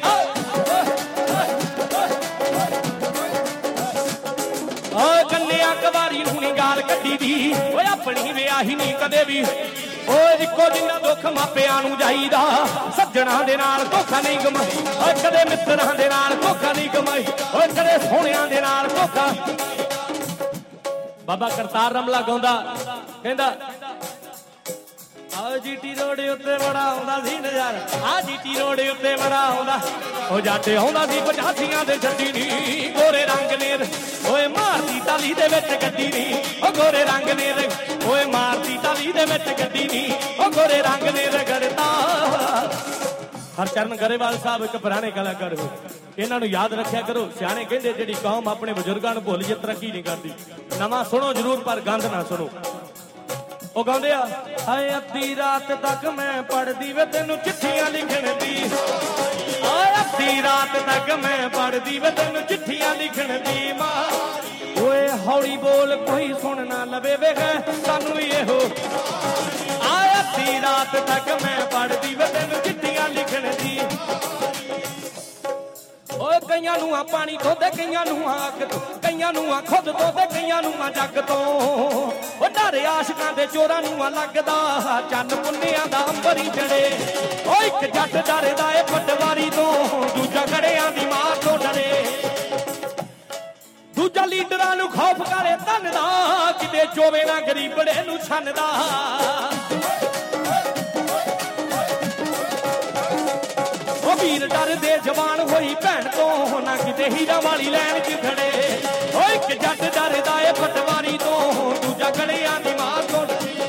ਆ ਕੰਨਿਆ ਕੁਵਾਰੀ ਨੂੰ ਨੀ ਗਾਲ ਕੱਢੀ ਦੀ ਓਏ ਆਪਣੀ ਵਿਆਹੀ ਨਹੀਂ ਕਦੇ ਵੀ ਓਏ ਇੱਕੋ ਜਿੰਨਾ ਦੁੱਖ ਮਾਪਿਆਂ ਨੂੰ ਜਾਈਦਾ ਸੱਜਣਾ ਦੇ ਨਾਲ ਧੋਖਾ ਨਹੀਂ ਕਮਾਈ ਓਏ ਕਦੇ ਮਿੱਤਰਾਂ ਦੇ ਨਾਲ ਧੋਖਾ ਨਹੀਂ ਕਮਾਈ ਓਏ ਕਦੇ ਸੋਹਣਿਆਂ ਦੇ ਨਾਲ ਧੋਖਾ ਬਾਬਾ ਕਰਤਾਰ ਰਮਲਾ ਗਾਉਂਦਾ ਕਹਿੰਦਾ ਆ ਜੀਟੀ ਰੋਡ ਉੱਤੇ ਬੜਾ ਆਉਂਦਾ ਸੀ ਨਜ਼ਾਰਾ ਆ ਜੀਟੀ ਰੋਡ ਉੱਤੇ ਬੜਾ ਆਉਂਦਾ ਉਹ ਜੱਟ ਆਉਂਦਾ ਸੀ 85 ਦੇ ਛੱਡੀ ਨੀ ਗੋਰੇ ਰੰਗ ਨੇ ਓਏ ਮਾਰਦੀ ਤਾਲੀ ਦੇ ਵਿੱਚ ਗੱਡੀ ਨੀ ਉਹ ਗੋਰੇ ਰੰਗ ਨੇ ਓਏ ਮਾਰਦੀ ਤਾਲੀ ਦੇ ਵਿੱਚ ਗੱਡੀ ਨੀ ਉਹ ਗੋਰੇ ਰੰਗ ਨੇ ਰਗੜਤਾ ਹਰਚਰਨ ਗਰੇਵਾਲ ਸਾਹਿਬ ਇੱਕ ਪੁਰਾਣੇ ਕਲਾਕਾਰ ਹੋ ਇਹਨਾਂ ਨੂੰ ਯਾਦ ਰੱਖਿਆ ਕਰੋ ਸਿਆਣੇ ਕਹਿੰਦੇ ਜਿਹੜੀ ਕੌਮ ਆਪਣੇ ਬਜ਼ੁਰਗਾਂ ਨੂੰ ਭੁੱਲ ਜੇ ਤਰੱਕੀ ਨਹੀਂ ਕਰਦੀ ਨਵਾਂ ਸੁਣੋ ਜ਼ਰੂਰ ਪਰ ਗੰਦ ਨਾ ਸੁਣੋ ਉਹ ਗਾਉਂਦੇ ਆ ਹਾਏ ਅੱਧੀ ਰਾਤ ਤੱਕ ਮੈਂ ਪੜਦੀ ਵੇ ਤੈਨੂੰ ਚਿੱਠੀਆਂ ਲਿਖਣ ਦੀ ਓਏ ਅੱਧੀ ਰਾਤ ਤੱਕ ਮੈਂ ਪੜਦੀ ਵੇ ਤੈਨੂੰ ਚਿੱਠੀਆਂ ਲਿਖਣ ਦੀ ਮਾਂ ਓਏ ਹੌਲੀ ਬੋਲ ਕੋਈ ਸੁਣ ਨਾ ਲਵੇ ਵੇ ਸਾਨੂੰ ਇਹੋ ਆਏ ਅੱਧੀ ਰਾਤ ਤੱਕ ਮੈਂ ਪੜਦੀ ਵੇ ਤੈਨੂੰ ਚਿੱਠੀਆਂ ਲਿਖਣ ਦੀ ਓਏ ਕਈਆਂ ਨੂੰ ਆ ਪਾਣੀ ਤੋਂ ਤੇ ਕਈਆਂ ਨੂੰ ਆ ਅੱਗ ਤੋਂ ਕਈਆਂ ਨੂੰ ਆ ਖੁਦ ਤੋਂ ਤੇ ਕਈਆਂ ਨੂੰ ਆ ਜੱਗ ਤੋਂ ਓ ਡਰ ਆਸ਼ਿਕਾਂ ਦੇ ਚੋਰਾਂ ਨੂੰ ਆ ਲੱਗਦਾ ਚੰਨ ਪੁੰਨਿਆਂ ਦਾ ਅੰਬਰੀ ਚੜੇ ਓ ਇੱਕ ਜੱਟ ਡਰਦਾ ਏ ਪਟਵਾਰੀ ਤੋਂ ਦੂਜਾ ਗੜਿਆਂ ਦੀ ਮਾਰ ਤੋਂ ਡਰੇ ਦੂਜਾ ਲੀਡਰਾਂ ਨੂੰ ਖੌਫ ਕਰੇ ਧਨ ਦਾ ਕਿਤੇ ਚੋਵੇ ਨਾ ਗਰੀਬੜੇ ਨੂੰ ਛੰਨਦਾ ਉਹ ਵੀਰ ਡਰਦੇ ਜਵਾਨ ਹੋਈ ਭੈਣ ਤੋਂ ਨਾ ਕਿਤੇ ਹੀਰਾ ਵਾਲੀ ਲੈਣ 'ਚ ਖੜੇ ਓ ਇੱਕ ਜੱਟ ਡਰਦਾ ਏ ਪਟਵਾਰੀ ਤੋਂ ਦੂਜਾ ਗੜਿਆਂ ਦੀ ਮਾਰ ਤੋਂ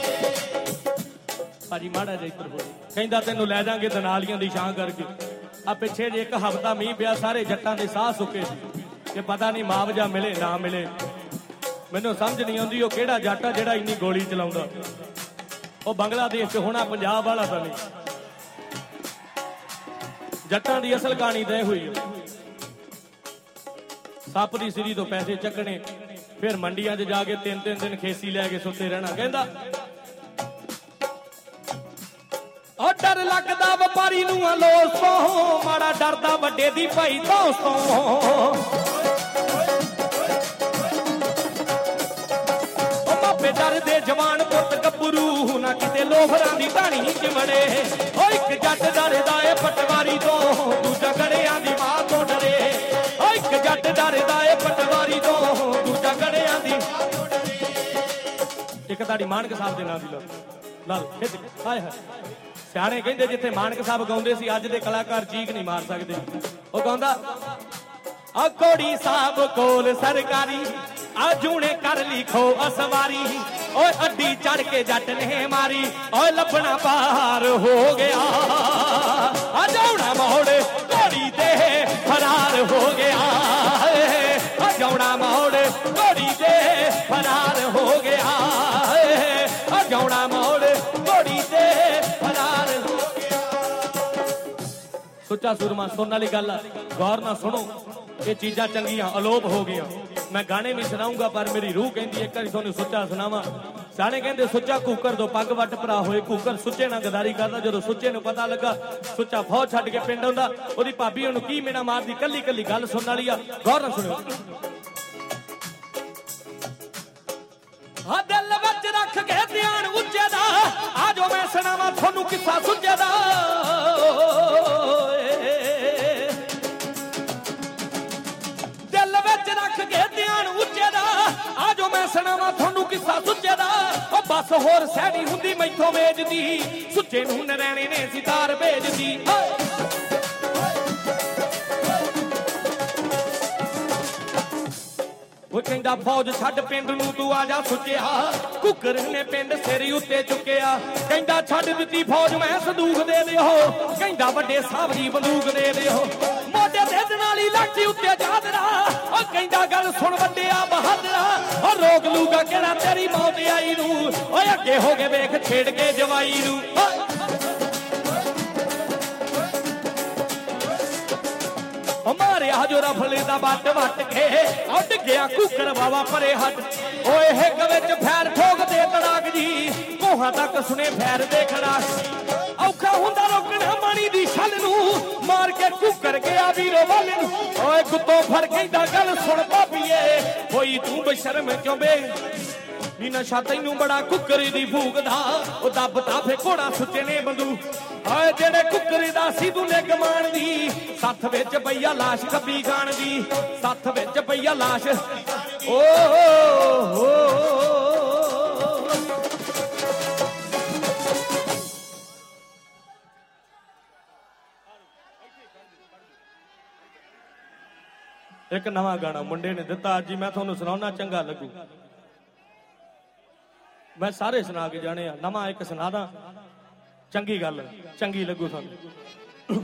ਭਾਜੀ ਮਾੜਾ ਜਿਹਾ ਇੱਧਰ ਹੋਏ ਕਹਿੰਦਾ ਤੈਨੂੰ ਲੈ ਜਾਾਂਗੇ ਦਨਾਲੀਆਂ ਦੀ ਛਾਂ ਕਰਕੇ ਆ ਪਿੱਛੇ ਜੇ ਇੱਕ ਹਫ਼ਤਾ ਮੀਂਹ ਪਿਆ ਸਾਰੇ ਜੱਟਾਂ ਦੇ ਸਾਹ ਸੁੱਕੇ ਸੀ ਕਿ ਪਤਾ ਨਹੀਂ ਮੁਆਵਜ਼ਾ ਮਿਲੇ ਨਾ ਮਿਲੇ ਮੈਨੂੰ ਸਮਝ ਨਹੀਂ ਆਉਂਦੀ ਉਹ ਕਿਹੜਾ ਜੱਟ ਆ ਜਿਹੜਾ ਇੰਨੀ ਗੋਲੀ ਚਲਾਉਂਦਾ ਉਹ ਬੰਗਲਾਦੇਸ਼ 'ਚ ਹੋਣਾ ਪੰਜਾਬ ਵਾਲਾ ਤਾਂ ਨਹੀਂ ਜੱਟਾਂ ਦੀ ਅਸਲ ਕਹਾਣੀ ਤੈਅ ਹੋਈ ਹੈ ਸੱਪ ਦੀ ਸਿਰੀ ਤੋਂ ਪੈਸੇ ਚੱਕਣੇ ਫਿਰ ਮੰਡੀਆਂ 'ਚ ਜਾ ਕੇ 3-3 ਦਿਨ ਖੇਸੀ ਲੈ ਕੇ ਸੁੱਤੇ ਰਹਿਣਾ ਕਹਿੰਦਾ ਉਹ ਡਰ ਲੱਗਦਾ ਵਪਾਰੀ ਨੂੰ ਆ ਲੋਸ ਤੋਂ ਮਾੜਾ ਡਰਦਾ ਵੱਡੇ ਦੀ ਭਾਈ ਦੋਸਤੋਂ ਉਹ ਮਾਪੇ ਡਰਦੇ ਜਵਾਨ ਪੁੱਤ ਗੱਭਰੂ ਨਾ ਕਿਤੇ ਲੋਫਰਾਂ ਦੀ ਢਾਣੀ ਚ ਵੜੇ ਓ ਇੱਕ ਜੱਟ ਡਰਦਾ ਏ ਪਟਵਾਰੀ ਤੋਂ ਦੂਜਾ ਗੜਿਆਂ ਦੀ ਮਾਂ ਤੋਂ ਡਰੇ ਓ ਇੱਕ ਜੱਟ ਡਰਦਾ ਏ ਪਟਵਾਰੀ ਤੋਂ ਦੂਜਾ ਗੜਿਆਂ ਦੀ ਮਾਂ ਤੋਂ ਡਰੇ ਇੱਕ ਤੁਹਾਡੀ ਮਾਨਕ ਸਾਹਿਬ ਦੇ ਨਾਂ ਦੀ ਲਾਲ ਖਿੱਚ ਹਾਏ ਹਾਏ ਸਿਆਣੇ ਕਹਿੰਦੇ ਜਿੱਥੇ ਮਾਨਕ ਸਾਹਿਬ ਗਾਉਂਦੇ ਸੀ ਅੱਜ ਦੇ ਕਲਾਕਾਰ ਚੀਕ ਨਹੀਂ ਮਾਰ ਸਕਦੇ ਉਹ ਗਾਉਂਦਾ ਆ ਕੋੜੀ ਸਾਹਿਬ ਕੋਲ ਸਰਕਾਰੀ ਆ ਜੂਣੇ ਕਰ ਲਿਖੋ ਅਸਵਾਰੀ ਓਏ ਅੱਡੀ ਚੜ ਕੇ ਜੱਟ ਨੇ ਮਾਰੀ ਓਏ ਲੱਭਣਾ ਪਾਰ ਹੋ ਗਿਆ ਆ ਜਾਉਣਾ ਮੋੜ ਘੋੜੀ ਤੇ ਫਰਾਰ ਹੋ ਗਿਆ ਆ ਜਾਉਣਾ ਮੋੜ ਘੋੜੀ ਤੇ ਫਰਾਰ ਹੋ ਗਿਆ ਆ ਜਾਉਣਾ ਮੋੜ ਘੋੜੀ ਤੇ ਸੁੱਚਾ ਸੂਰਮਾ ਸੁਣਨ ਵਾਲੀ ਗੱਲ ਆ, ਗੌਰ ਨਾਲ ਸੁਣੋ। ਇਹ ਚੀਜ਼ਾਂ ਚੰਗੀਆਂ ਅਲੋਪ ਹੋ ਗਈਆਂ। ਮੈਂ ਗਾਣੇ ਵੀ ਸੁਣਾਉਂਗਾ ਪਰ ਮੇਰੀ ਰੂਹ ਕਹਿੰਦੀ ਇੱਕ ਵਾਰੀ ਤੁਹਾਨੂੰ ਸੁੱਚਾ ਸੁਣਾਵਾਂ। ਸਾਣੇ ਕਹਿੰਦੇ ਸੁੱਚਾ ਕੂਕਰ ਤੋਂ ਪੱਗ ਵੱਟ ਭਰਾ ਹੋਏ। ਕੂਕਰ ਸੁੱਚੇ ਨਾਲ ਗਦਾਰੀ ਕਰਦਾ। ਜਦੋਂ ਸੁੱਚੇ ਨੂੰ ਪਤਾ ਲੱਗਾ ਸੁੱਚਾ ਫੌਜ ਛੱਡ ਕੇ ਪਿੰਡ ਆਉਂਦਾ, ਉਹਦੀ ਭਾਬੀ ਉਹਨੂੰ ਕੀ ਮੇਣਾ ਮਾਰਦੀ, ਕੱਲੀ ਕੱਲੀ ਗੱਲ ਸੁਣਨ ਵਾਲੀ ਆ, ਗੌਰ ਨਾਲ ਸੁਣਿਓ। ਦਿਲ ਵਿੱਚ ਰੱਖ ਕੇ ਧਿਆਨ ਉੱਚੇ ਦਾ, ਆਜੋ ਮੈਂ ਸੁਣਾਵਾਂ ਤੁਹਾਨੂੰ ਕਿੱਸਾ ਸੁੱਚੇ ਦਾ। ਦਿਲ ਵਿੱਚ ਰੱਖ ਕੇ ਧਿਆਨ ਉੱਚੇ ਦਾ, ਆਜੋ ਮੈਂ ਸੁਣਾਵਾਂ ਤੁਹਾਨੂੰ ਕਿੱਸਾ ਸੁੱਚੇ ਦਾ। ਉਹ ਬਸ ਹੋਰ ਸਹਿਣੀ ਹੁੰਦੀ ਮੈਥੋਂ ਵੇਚਦੀ, ਸੁੱਚੇ ਨੂੰ ਨਰੈਣੇ ਨੇ ਸਿਤਾਰ ਭੇਜਦੀ। ਉਹ ਕਹਿੰਦਾ ਫੌਜ ਛੱਡ ਪਿੰਡ ਨੂੰ ਤੂੰ ਆ ਜਾ ਸੁੱਚਿਆ, ਕੁੱਕਰ ਨੇ ਪਿੰਡ ਸਿਰ ਉੱਤੇ ਚੁੱਕਿਆ। ਕਹਿੰਦਾ ਛੱਡ ਦਿੱਤੀ ਫੌਜ ਮੈਂ ਸੰਦੂਕ ਦੇ ਦਿਓ, ਕਹਿੰਦਾ ਵੱਡੇ ਸਾਹਿਬ ਦੀ ਬੰਦੂਕ ਦੇ ਦਿਓ। ਮੋਢੇ ਤੇ ਨਾਲੀ ਲਾਠੀ ਉੱਤੇ ਚਾਦਰਾ, ਉਹ ਕਹਿੰਦਾ ਗੱਲ ਸੁਣ ਵੱਡਿਆ ਬਹਾਦਰਾ। ਉਹ ਰੋਕ ਲੂਗਾ ਕਿਹੜਾ ਤੇਰੀ ਮੌਤ ਆਈ ਨੂੰ, ਓਏ ਅੱਗੇ ਹੋ ਕੇ ਵੇਖ ਛੇੜ ਕੇ ਜਵਾਈ ਨੂੰ। ਮਾਰਿਆ ਜੋ ਰਫਲੇ ਦਾ ਵੱਟ ਵੱਟ ਕੇ, ਉੱਡ ਗਿਆ ਕੂਕਰ ਬਾਵਾ ਪਰੇ ਹੱਟ। ਓਏ ਹਿੱਕ ਵਿੱਚ ਫੈਰ ਠੋਕਦੇ ਤੜਾਕ ਜੀ, ਕੋਹਾਂ ਤੱਕ ਸੁਣੇ ਫੈਰ ਦੇ ਖੜਾਕ। ਔਖਾ ਹੁੰਦਾ ਰੋਕਣਾ ਮਾਣੀ ਦੀ ਛੱਲ ਨੂੰ, ਮਾਰ ਕੇ ਕੂਕਰ ਗਿਆ ਵੀਰੋ ਵੱਲ ਨੂੰ। ਓਏ ਕੁੱਤੋਂ ਫੜ ਕਹਿੰਦਾ ਗੱਲ ਸੁਣ ਭਾਬੀਏ, ਹੋਈ ਤੂੰ ਬਸ਼ਰਮ ਕਿਉਂ ਬੇ ਨੀ ਨਸ਼ਾ ਤੈਨੂੰ ਬੜਾ ਕੁੱਕਰੀ ਦੀ ਫੂਕਦਾ। ਉਹ ਦੱਬਦਾ ਫੇ ਘੋੜਾ ਸੁੱਚੇ ਨੇ ਬੰਦੂ। ਓਏ ਜਿਹੜੇ ਕੁੱਕਰੀ ਦਾ ਸੀ ਤੂੰ ਨੇ ਕਮਾਨ ਦੀ, ਸੱਥ ਵਿੱਚ ਪਈਆ ਲਾਸ਼ ਖੱਬੀ ਖਾਣ ਦੀ, ਸੱਥ ਵਿੱਚ ਪਈਆ ਲਾਸ਼। ਓ ਹੋ ਇੱਕ ਨਵਾਂ ਗਾਣਾ ਮੁੰਡੇ ਨੇ ਦਿੱਤਾ ਅੱਜ ਹੀ, ਮੈਂ ਤੁਹਾਨੂੰ ਸੁਣਾਉਣਾ, ਚੰਗਾ ਲੱਗੂ। ਮੈਂ ਸਾਰੇ ਸੁਣਾ ਕੇ ਜਾਣੇ ਆ, ਨਵਾਂ ਇੱਕ ਸੁਣਾਦਾ, ਚੰਗੀ ਗੱਲ ਚੰਗੀ ਲੱਗੂ ਤੁਹਾਨੂੰ।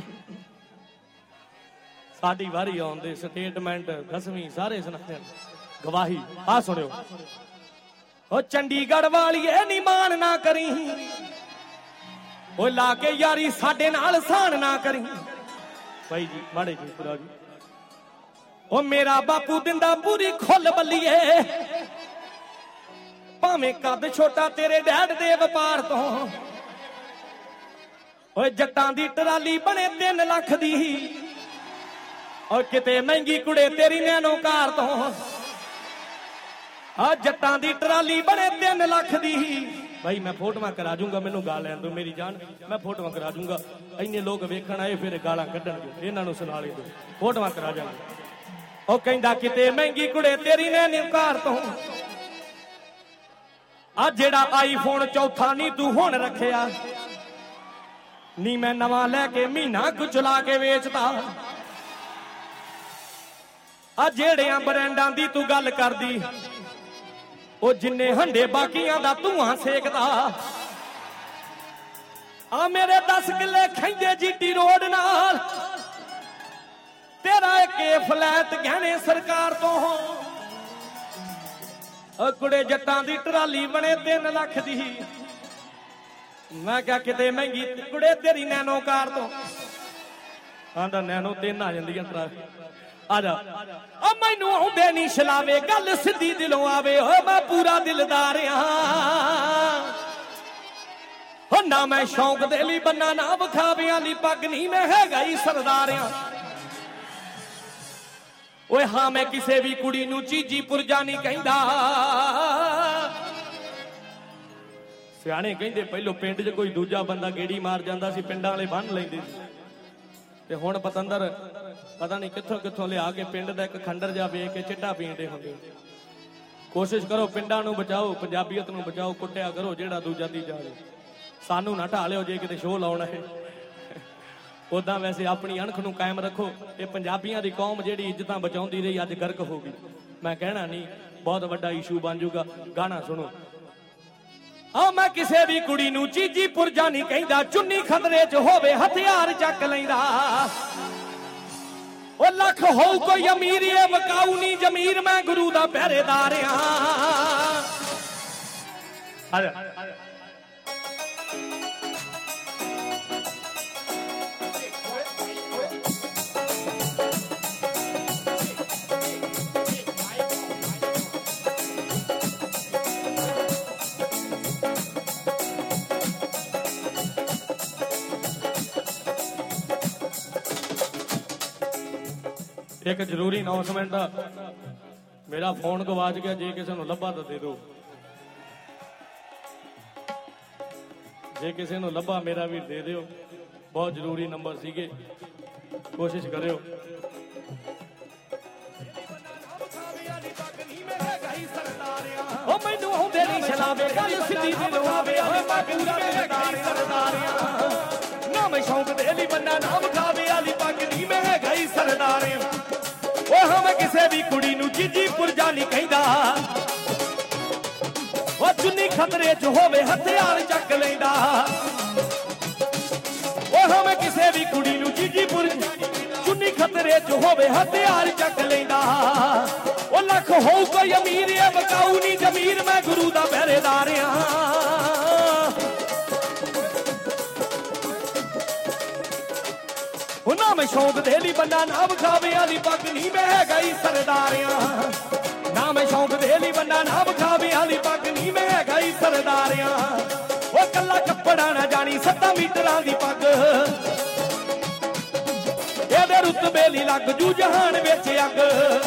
ਸਾਡੀ ਵਾਰੀ ਆਉਂਦੇ ਸਟੇਟਮੈਂਟ 10ਵੀਂ ਸਾਰੇ ਸੁਣਾਦੇ ਗਵਾਹੀ। ਆ ਸੁਣਿਓ। ਉਹ ਚੰਡੀਗੜ੍ਹ ਵਾਲੀਏ ਨੀ ਮਾਨ ਨਾ ਕਰੀ, ਉਹ ਲਾ ਕੇ ਯਾਰੀ ਸਾਡੇ ਨਾਲ ਸਾਨ ਨਾ ਕਰੀ। ਬਾਈ ਜੀ ਮਾੜੇ ਜੀ ਪੁਰਾ ਜੀ। ਉਹ ਮੇਰਾ ਬਾਪੂ ਦਿੰਦਾ ਪੂਰੀ ਖੁੱਲ ਬੱਲੀਏ, ਭਾਵੇਂ ਕੱਦ ਛੋਟਾ ਤੇਰੇ ਡੈਡ ਦੇ ਵਪਾਰ ਤੋਂ। ਓਏ ਜੱਟਾਂ ਦੀ ਟਰਾਲੀ ਬਣੇ 3 ਲੱਖ ਦੀ, ਓ ਕਿਤੇ ਮਹਿੰਗੀ ਕੁੜੇ ਤੇਰੀ ਨੈਨੋ ਕਾਰ ਤੋਂ। ਆ ਜੱਟਾਂ ਦੀ ਟਰਾਲੀ ਬਣੇ 3 ਲੱਖ ਦੀ। ਭਾਈ ਮੈਂ ਫੋਟੋਆਂ ਕਰਾ ਜੂੰਗਾ, ਮੈਨੂੰ ਗਾ ਲੈਣ ਦੋ ਮੇਰੀ ਜਾਨ, ਮੈਂ ਫੋਟੋਆਂ ਕਰਾ ਜੂੰਗਾ। ਇੰਨੇ ਲੋਕ ਵੇਖਣ ਆਏ ਫਿਰ ਗਾਲਾਂ ਕੱਢਣਗੇ, ਇਹਨਾਂ ਨੂੰ ਸੁਣਾ ਲੈ ਦੋ, ਫੋਟੋਆਂ ਕਰਾ ਜਾਵਾਂਗੇ। ਉਹ ਕਹਿੰਦਾ ਕਿਤੇ ਮਹਿੰਗੀ ਕੁੜੇ ਤੇਰੀ ਨੈਨੋ ਕਾਰ ਤੋਂ। ਆ ਜਿਹੜਾ ਆਈਫੋਨ ਚੌਥਾ ਨਹੀਂ ਤੂੰ ਹੁਣ ਰੱਖਿਆ, ਨੀ ਮੈਂ ਨਵਾਂ ਲੈ ਕੇ ਮਹੀਨਾ ਕੁ ਚਲਾ ਕੇ ਵੇਚਦਾ। ਆ ਜਿਹੜਿਆਂ ਬ੍ਰਾਂਡਾਂ ਦੀ ਤੂੰ ਗੱਲ ਕਰਦੀ, ਉਹ ਜਿੰਨੇ ਹੰਡੇ ਬਾਕੀਆਂ ਦਾ ਧੂਆਂ ਸੇਕਦਾ। ਆ ਮੇਰੇ 10 ਕਿੱਲੇ ਖੈਂਦੇ ਜੀਟੀ ਰੋਡ ਨਾਲ, ਤੇਰਾ ਇੱਕ ਫਲੈਟ ਗਹਿਣੇ ਸਰਕਾਰ ਤੋਂ। ਓ ਕੁੜੇ ਜੱਟਾਂ ਦੀ ਟਰਾਲੀ ਬਣੇ 3 ਲੱਖ ਦੀ। ਮੈਂ ਕਿਹਾ ਕਿਤੇ ਮਹਿੰਗੀ ਕੁੜੇ ਤੇਰੀ ਨੈਨੋ ਕਾਰ ਤੋਂ। ਆਂਦਾ ਨੈਨੋ 3 ਆ ਜਾਂਦੀਆਂ ਟਰਾਲੀ। ਆ ਜਾ ਓ ਮੈਨੂੰ ਆਉਂਦੇ ਨਹੀਂ ਛਲਾਵੇ, ਗੱਲ ਸਿੱਧੀ ਦਿਲੋਂ ਆਵੇ। ਓ ਮੈਂ ਪੂਰਾ ਦਿਲਦਾਰ ਆ, ਹੋ ਨਾ ਮੈਂ ਸ਼ੌਂਕ ਦੇ ਲਈ ਬੰਨਾ, ਨਾ ਵਿਖਾਵਿਆਂ ਲਈ ਪੱਗ, ਨਹੀਂ ਮੈਂ ਹੈਗਾ ਹੀ ਸਰਦਾਰ ਆ। ਓਏ ਹਾਂ ਮੈਂ ਕਿਸੇ ਵੀ ਕੁੜੀ ਨੂੰ ਚੀਜੀ ਪੁਰਜਾ ਨਹੀਂ ਕਹਿੰਦਾ। ਸਿਆਣੇ ਕਹਿੰਦੇ ਪਹਿਲੋਂ ਪਿੰਡ 'ਚ ਕੋਈ ਦੂਜਾ ਬੰਦਾ ਗੇੜੀ ਮਾਰ ਜਾਂਦਾ ਸੀ, ਪਿੰਡਾਂ ਵਾਲੇ ਬੰਨ ਲੈਂਦੇ ਸੀ। ਤੇ ਹੁਣ ਪਤੰਦਰ ਪਤਾ ਨਹੀਂ ਕਿੱਥੋਂ ਕਿੱਥੋਂ ਲਿਆ ਕੇ ਪਿੰਡ ਦਾ ਇੱਕ ਖੰਡਰ ਜਾ ਵੇਚ ਕੇ ਚਿੱਟਾ ਪੀਂਦੇ ਹੁੰਦੇ। ਕੋਸ਼ਿਸ਼ ਕਰੋ ਪਿੰਡਾਂ ਨੂੰ ਬਚਾਓ, ਪੰਜਾਬੀਅਤ ਨੂੰ ਬਚਾਓ, ਕੁੱਟਿਆ ਕਰੋ ਜਿਹੜਾ ਦੂਜਾ ਦੀ ਜਾਵੇ। ਸਾਨੂੰ ਨਾ ਢਾ ਲਿਓ ਜੇ ਕਿਤੇ ਸ਼ੋਅ ਲਾਉਣਾ ਹੈ। ਉਦਾਂ ਵੈਸੇ ਆਪਣੀ ਅਣਖ ਨੂੰ ਕਾਇਮ ਰੱਖੋ। ਇਹ ਪੰਜਾਬੀਆਂ ਦੀ ਕੌਮ ਜਿਹੜੀ ਇੱਜ਼ਤਾਂ ਬਚਾਉਂਦੀ ਰਹੀ ਅੱਜ ਗਰਕ ਹੋ ਗਈ। ਮੈਂ ਕਹਿਣਾ ਨਹੀਂ, ਬਹੁਤ ਵੱਡਾ ਇਸ਼ੂ ਬਣ ਜਾਊਗਾ। ਗਾਣਾ ਸੁਣੋ। ਆ ਮੈਂ ਕਿਸੇ ਵੀ ਕੁੜੀ ਨੂੰ ਚੀਜੀ ਪੁਰਜਾ ਨਹੀਂ ਕਹਿੰਦਾ, ਚੁੰਨੀ ਖਤਰੇ 'ਚ ਹੋਵੇ ਹਥਿਆਰ ਚੱਕ ਲੈਂਦਾ। ਉਹ ਲੱਖ ਹੋਊ ਕੋਈ ਅਮੀਰ, ਇਹ ਵਕਾਊ ਨਹੀਂ ਜ਼ਮੀਰ, ਮੈਂ ਗੁਰੂ ਦਾ ਪਹਿਰੇਦਾਰ ਆ। ਇੱਕ ਜ਼ਰੂਰੀ ਅਨਾਉਂਸਮੈਂਟ ਆ, ਮੇਰਾ ਫੋਨ ਗਵਾਚ ਗਿਆ, ਜੇ ਕਿਸੇ ਨੂੰ ਲੱਭਾ ਤਾਂ ਦੇ ਦਿਓ। ਜੇ ਕਿਸੇ ਨੂੰ ਲੱਭਾ ਮੇਰਾ ਵੀਰ ਦੇ ਦਿਓ, ਬਹੁਤ ਜ਼ਰੂਰੀ ਨੰਬਰ ਸੀਗੇ, ਕੋਸ਼ਿਸ਼ ਕਰਿਓ। ਉਹ ਮੈਨੂੰ ਆਉਂਦੇ ਨਹੀਂ ਛਲਾਵੇ, ਗੱਲ ਸਿੱਧੀ ਦਿਲੋਂ ਆਵੇ, ਆਵੇ ਪੱਗ ਨੀ ਮਹਿੰਗਾਈ ਸਰਦਾਰਿਆਂ। ਨਾ ਮੈਂ ਸ਼ੌਂਕ ਦੇ ਲਈ ਬੰਨਾ ਨਾਮ ਖਾਵੇ, ਆਲੀ ਪੱਗ ਨੀ ਮਹਿੰਗਾਈ ਸਰਦਾਰਿਆਂ। ਉਹ ਹਮ ਕਿਸੇ ਵੀ ਕੁੜੀ ਨੂੰ ਜੀਜੀ ਪੁਰਜਾ ਨਹੀਂ ਕਹਿੰਦਾ, ਉਹ ਚੁੰਨੀ ਖਤਰੇ 'ਚ ਹੋਵੇ ਹਥਿਆਰ ਚੱਕ ਲੈਂਦਾ। ਉਹ ਹਮ ਕਿਸੇ ਵੀ ਕੁੜੀ ਨੂੰ ਜੀਜੀ ਪੁਰਜਾ, ਚੁੰਨੀ ਖਤਰੇ 'ਚ ਹੋਵੇ ਹਥਿਆਰ ਚੱਕ ਲੈਂਦਾ। ਉਹ ਲੱਖ ਹੋਊ ਕੋਈ ਅਮੀਰ ਇਹ ਬਕਾਊ ਨਹੀਂ ਜ਼ਮੀਰ, ਮੈਂ ਗੁਰੂ ਦਾ ਪਹਿਰੇਦਾਰ ਆ। ਉਹਨਾਂ ਮੈਂ ਸ਼ੌਂਕ ਦੇ ਲਈ ਬੰਦਾ ਨਾਮ ਖਾਵੇ, ਆਲੀ ਪੱਗ ਨਹੀਂ ਮਹਿੰਗਾਈ ਸਰਦਾਰਿਆਂ। ਨਾ ਮੈਂ ਸ਼ੌਂਕ ਦੇ ਲਈ ਬੰਦਾ ਨਾਮ ਖਾਵੇ, ਆਲੀ ਪੱਗ ਨਹੀਂ ਮਹਿੰਗਾਈ ਸਰਦਾਰਿਆਂ। ਉਹ ਕੱਲਾ ਕੱਪੜਾ ਨਾ ਜਾਣੀ 7 ਮੀਟਰਾਂ ਦੀ ਪੱਗ, ਇਹਦੇ ਰੁਤਬੇ ਲਈ ਲੱਗ ਜੂ ਜਹਾਨ ਵਿੱਚ ਅੱਗ।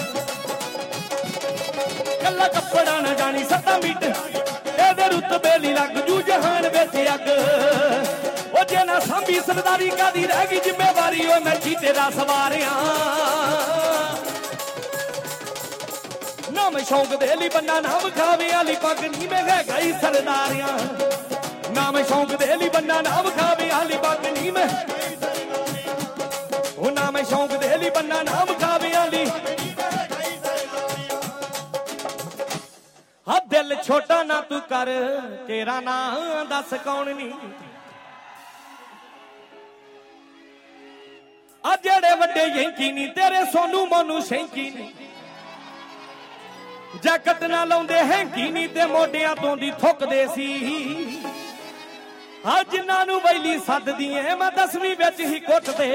ਕੱਲਾ ਕੱਪੜਾ ਨਾ ਜਾਣੀ 7 ਮੀਟਰ, ਇਹਦੇ ਰੁਤਬੇ ਲਈ ਲੱਗ ਜੂ ਜਹਾਨ ਵਿੱਚ ਅੱਗ। ਉਹ ਜੇ ਨਾ ਸਾਂਭੀ ਸਰਦਾਰੀ ਕਾਦੀ ਰਹਿ ਗਈ ਜ਼ਿੰਮੇਵਾਰੀ, ਉਹ ਮੈਂ ਜੀਤੇ ਦਾ ਸਵਾਰਿਆ। ਨਾ ਮੈਂ ਸ਼ੌਂਕ ਦੇ ਲਈ ਬੰਦਾ ਨਾਮ ਖਾਵੇ, ਆਲੀ ਪੱਗ ਨਹੀਂ ਮਹਿੰਗਾਈ ਸਰਦਾਰਿਆਂ। ਨਾ ਮੈਂ ਸ਼ੌਂਕ ਦੇ ਲਈ ਬੰਦਾ ਨਾਮ ਖਾਵੇ, ਆਲੀ ਪੱਗ ਨਹੀਂ ਮੈਂ, ਉਹ ਨਾ ਮੈਂ ਸ਼ੌਂਕ ਦੇ ਲਈ ਬੰਦਾ ਨਾਮ ਖਾਵੇ, ਆਲੀ। ਹਾਂ ਦਿਲ ਛੋਟਾ ਨਾ ਤੂੰ ਕਰ, ਤੇਰਾ ਨਾਂ ਦੱਸ ਕੌਣ ਨੀ। ਆ ਜਿਹੜੇ ਵੱਡੇ ਯੈਂਕੀ ਨੀ ਤੇਰੇ ਸੋਨੂ ਮੋਨੂ ਸ਼ੈਂਕੀ ਨੀ, ਜੈਕਟ ਨਾ ਲਾਉਂਦੇ ਹੈਂਕੀ ਨੀ ਤੇ ਮੋਢਿਆਂ ਤੋਂ ਦੀ ਥੁੱਕਦੇ ਸੀ। ਆ ਜਿਨ੍ਹਾਂ ਨੂੰ ਬੈਲੀ ਸੱਦਦੀ ਐ ਮੈਂ 10ਵੀਂ ਵਿੱਚ ਹੀ ਕੁੱਟਦੇ।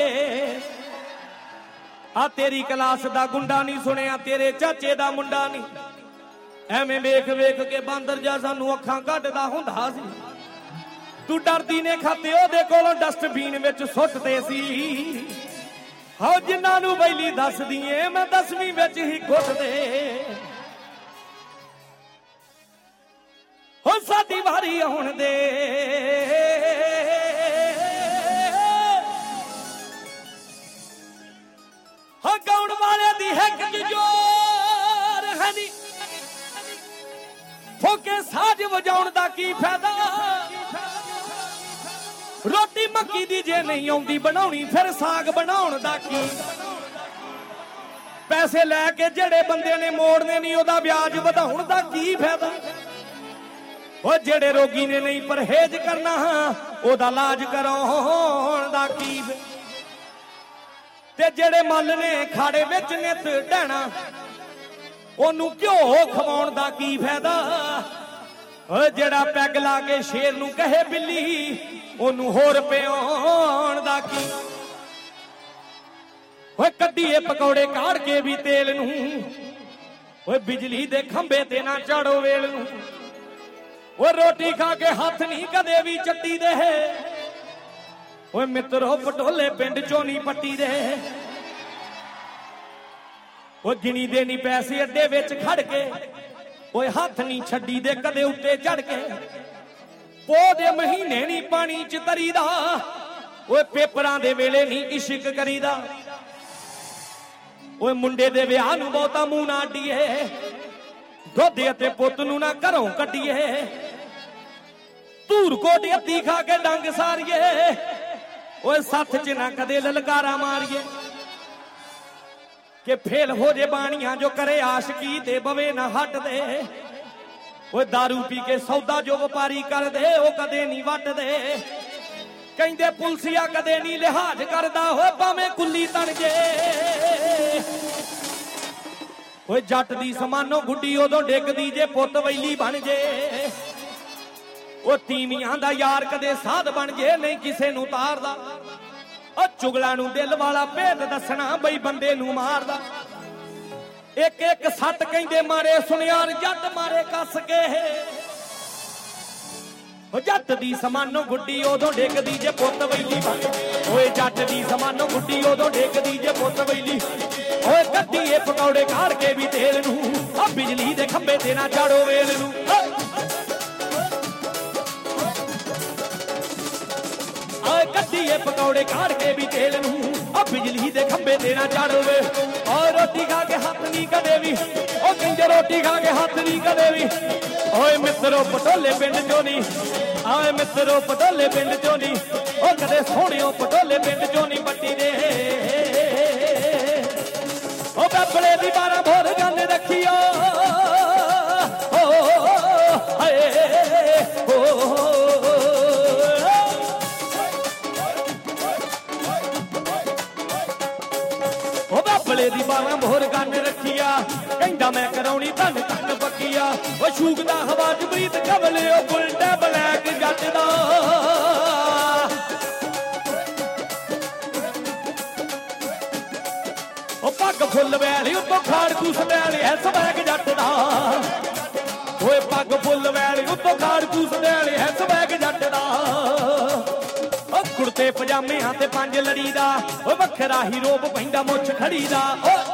ਆ ਤੇਰੀ ਕਲਾਸ ਦਾ ਗੁੰਡਾ ਨਹੀਂ ਸੁਣਿਆ, ਤੇਰੇ ਚਾਚੇ ਦਾ ਮੁੰਡਾ ਨਹੀਂ। ਐਵੇਂ ਵੇਖ ਵੇਖ ਕੇ ਬਾਂਦਰ ਜਾ ਸਾਨੂੰ ਅੱਖਾਂ ਕੱਢਦਾ ਹੁੰਦਾ ਸੀ। ਤੂੰ ਡਰਦੀ ਨੇ ਖਾਤੇ ਉਹਦੇ ਕੋਲੋਂ ਡਸਟਬਿਨ ਵਿੱਚ ਸੁੱਟਦੇ ਸੀ। ਹਾਂ ਜਿਨ੍ਹਾਂ ਨੂੰ ਬੈਲੀ ਦੱਸਦੀ ਏ ਮੈਂ 10ਵੀਂ ਵਿੱਚ ਹੀ ਕੁੱਟਦੇ। ਹੋ ਸਾਡੀ ਵਾਰੀ ਆਉਣ ਦੇ, ਹਾਂ ਗਾਉਣ ਵਾਲੇ ਦੀ ਹਿੱਕ 'ਚ ਜ਼ੋਰ ਹੈ ਨੀ, ਫੋਕੇ ਸਾਜ ਵਜਾਉਣ ਦਾ ਕੀ ਫਾਇਦਾ। ਰੋਟੀ ਮੱਕੀ ਦੀ ਜੇ ਨਹੀਂ ਆਉਂਦੀ ਬਣਾਉਣੀ, ਫਿਰ ਸਾਗ ਬਣਾਉਣ ਦਾ ਕੀ। ਪੈਸੇ ਲੈ ਕੇ ਜਿਹੜੇ ਬੰਦੇ ਨੇ ਮੋੜਨੇ ਨਹੀਂ, ਉਹਦਾ ਵਿਆਜ ਵਧਾਉਣ ਦਾ ਕੀ ਫਾਇਦਾ। ਉਹ ਜਿਹੜੇ ਰੋਗੀ ਨੇ ਨਹੀਂ ਪਰਹੇਜ਼ ਕਰਨਾ, ਉਹਦਾ ਇਲਾਜ ਕਰਾਉਣ ਦਾ ਕੀ। ਤੇ ਜਿਹੜੇ ਮੱਲ ਨੇ ਖਾੜੇ ਵਿੱਚ ਨਿੱਤ ਢਹਿਣਾ, ਉਹਨੂੰ ਘਿਓ ਖਵਾਉਣ ਦਾ ਕੀ ਫਾਇਦਾ। ਓ ਜਿਹੜਾ ਪੈਗ ਲਾ ਕੇ ਸ਼ੇਰ ਨੂੰ ਕਹੇ ਬਿੱਲੀ, ਉਹਨੂੰ ਹੋਰ ਪਿਆਉਣ ਦਾ ਕੀ। ਓਏ ਕੱਢੀਏ ਪਕੌੜੇ ਕਾੜ ਕੇ ਵੀ ਤੇਲ ਨੂੰ, ਓਏ ਬਿਜਲੀ ਦੇ ਖੰਭੇ ਤੇ ਨਾ ਚਾੜੋ ਵੇਲ ਨੂੰ। ਓਏ ਰੋਟੀ ਖਾ ਕੇ ਹੱਥ ਨਹੀਂ ਕਦੇ ਵੀ ਚੱਟੀ ਦੇ, ਓਏ ਮਿੱਤਰੋ ਪਟੋਲੇ ਪਿੰਡ ਚੋਂ ਨਹੀਂ ਪੱਟੀ ਦੇ। ਓ ਗਿਣੀ ਦੇ ਨਹੀਂ ਪੈਸੇ ਅੱਡੇ ਵਿੱਚ ਖੜ ਕੇ, ਓਏ ਹੱਥ ਨਹੀਂ ਛੱਡੀ ਦੇ ਕਦੇ ਉੱਤੇ ਚੜ ਕੇ। ਪੋਹ ਦੇ ਮਹੀਨੇ ਨਹੀਂ ਪਾਣੀ 'ਚ ਤਰੀਦਾ, ਓਏ ਪੇਪਰਾਂ ਦੇ ਵੇਲੇ ਨਹੀਂ ਇਸ਼ਕ ਕਰੀਦਾ। ਓਏ ਮੁੰਡੇ ਦੇ ਵਿਆਹ ਨੂੰ ਬਹੁਤਾ ਮੂੰਹ ਨਾ ਅੱਡੀਏ, ਦੋਦੇ ਅਤੇ ਪੁੱਤ ਨੂੰ ਨਾ ਘਰੋਂ ਕੱਢੀਏ। ਧੂਰ ਕੋਟ ਅੱਧੀ ਖਾ ਕੇ ਡੰਗ ਸਾਰੀਏ, ਓਏ ਸੱਥ 'ਚ ਨਾ ਕਦੇ ਲਲਕਾਰਾ ਮਾਰੀਏ। ਕਿ ਫੇਲ ਹੋ ਜੇ ਬਾਣੀਆਂ ਜੋ ਕਰੇ ਆਸ਼ਕੀ, ਤੇ ਬਵੇ ਨਾ ਹਟਦੇ। ਓਏ दारू ਪੀ ਕੇ ਸੌਦਾ ਜੋ ਵਪਾਰੀ ਕਰਦੇ, ਉਹ ਕਦੇ ਨਹੀਂ ਵੱਟਦੇ। ਕਹਿੰਦੇ ਪੁਲਸੀਆ ਕਦੇ ਨਹੀਂ ਲਿਹਾਜ਼ ਕਰਦਾ, ਹੋਏ ਭਾਵੇਂ ਕੁੱਲੀ ਤਣ ਜੇ। ਓਏ ਜੱਟ ਦੀ ਸਮਾਨੋ ਗੁੱਡੀ ਉਦੋਂ ਡਿੱਗਦੀ ਜੇ ਪੁੱਤ ਵੈਲੀ ਬਣ ਜੇ। ਉਹ ਤੀਵੀਆਂ ਦਾ ਯਾਰ ਕਦੇ ਸਾਧ ਬਣ ਜੇ, ਨਹੀਂ ਕਿਸੇ ਨੂੰ ਤਾਰਦਾ। ਉਹ ਚੁਗਲਾਂ ਨੂੰ ਦਿਲ ਵਾਲਾ ਭੇਦ ਦੱਸਣਾ, ਬਈ ਬੰਦੇ ਨੂੰ ਮਾਰਦਾ। ਇੱਕ ਇੱਕ ਸੱਟ ਕਹਿੰਦੇ ਮਾਰੇ ਸੁਨਿਆਰ, ਜੱਟ ਮਾਰੇ ਕੱਸ ਕੇ। जट दी समानो गुड्डी उदों डिगदी जे पुत वैली ओए जट दी समानो गुड्डी उदों डिगदी जे पुत वैली ओए कद्दीए पकौड़े काड़ के भी तेल नूं आ बिजली दे खंबे ते ना चाड़ो वेल नूं ओए कद्दीए पकौड़े काड़ के भी तेल नूं आ बिजली दे खंबे ते ना चाड़ो वे और रोटी खा के हाथ नहीं कदे भी ओ किंजे रोटी खा के हाथ नहीं कदे भी ओए मित्रो पटोले पिंड चों नी आए मित्रो पटोले पिंड चों नी ओ कदे सोहणियों पटोले पिंड चों नी पट्टी दे ओ बैपड़े दी 12 भोर गन रखियो ओ हाय ओ बैपड़े दी 12 भोर गन रखिया कहंदा मैं कराउणी धन धन पक्किया ओ शूकदा हवा च प्रीत कबले ओ बुलटा ब्लैक जट दा ओ पग फुੱਲ वैली उतों खाड़ कूस वैली है स्वैग जट दा ओए पग फुੱਲ वैली उतों खाड़ कूस वैली है स्वैग जट दा ओ कुर्ते पजामे ते 5 लड़ी दा ओ वखरा ही रोब पैंदा मुੱਛ खड़ी दा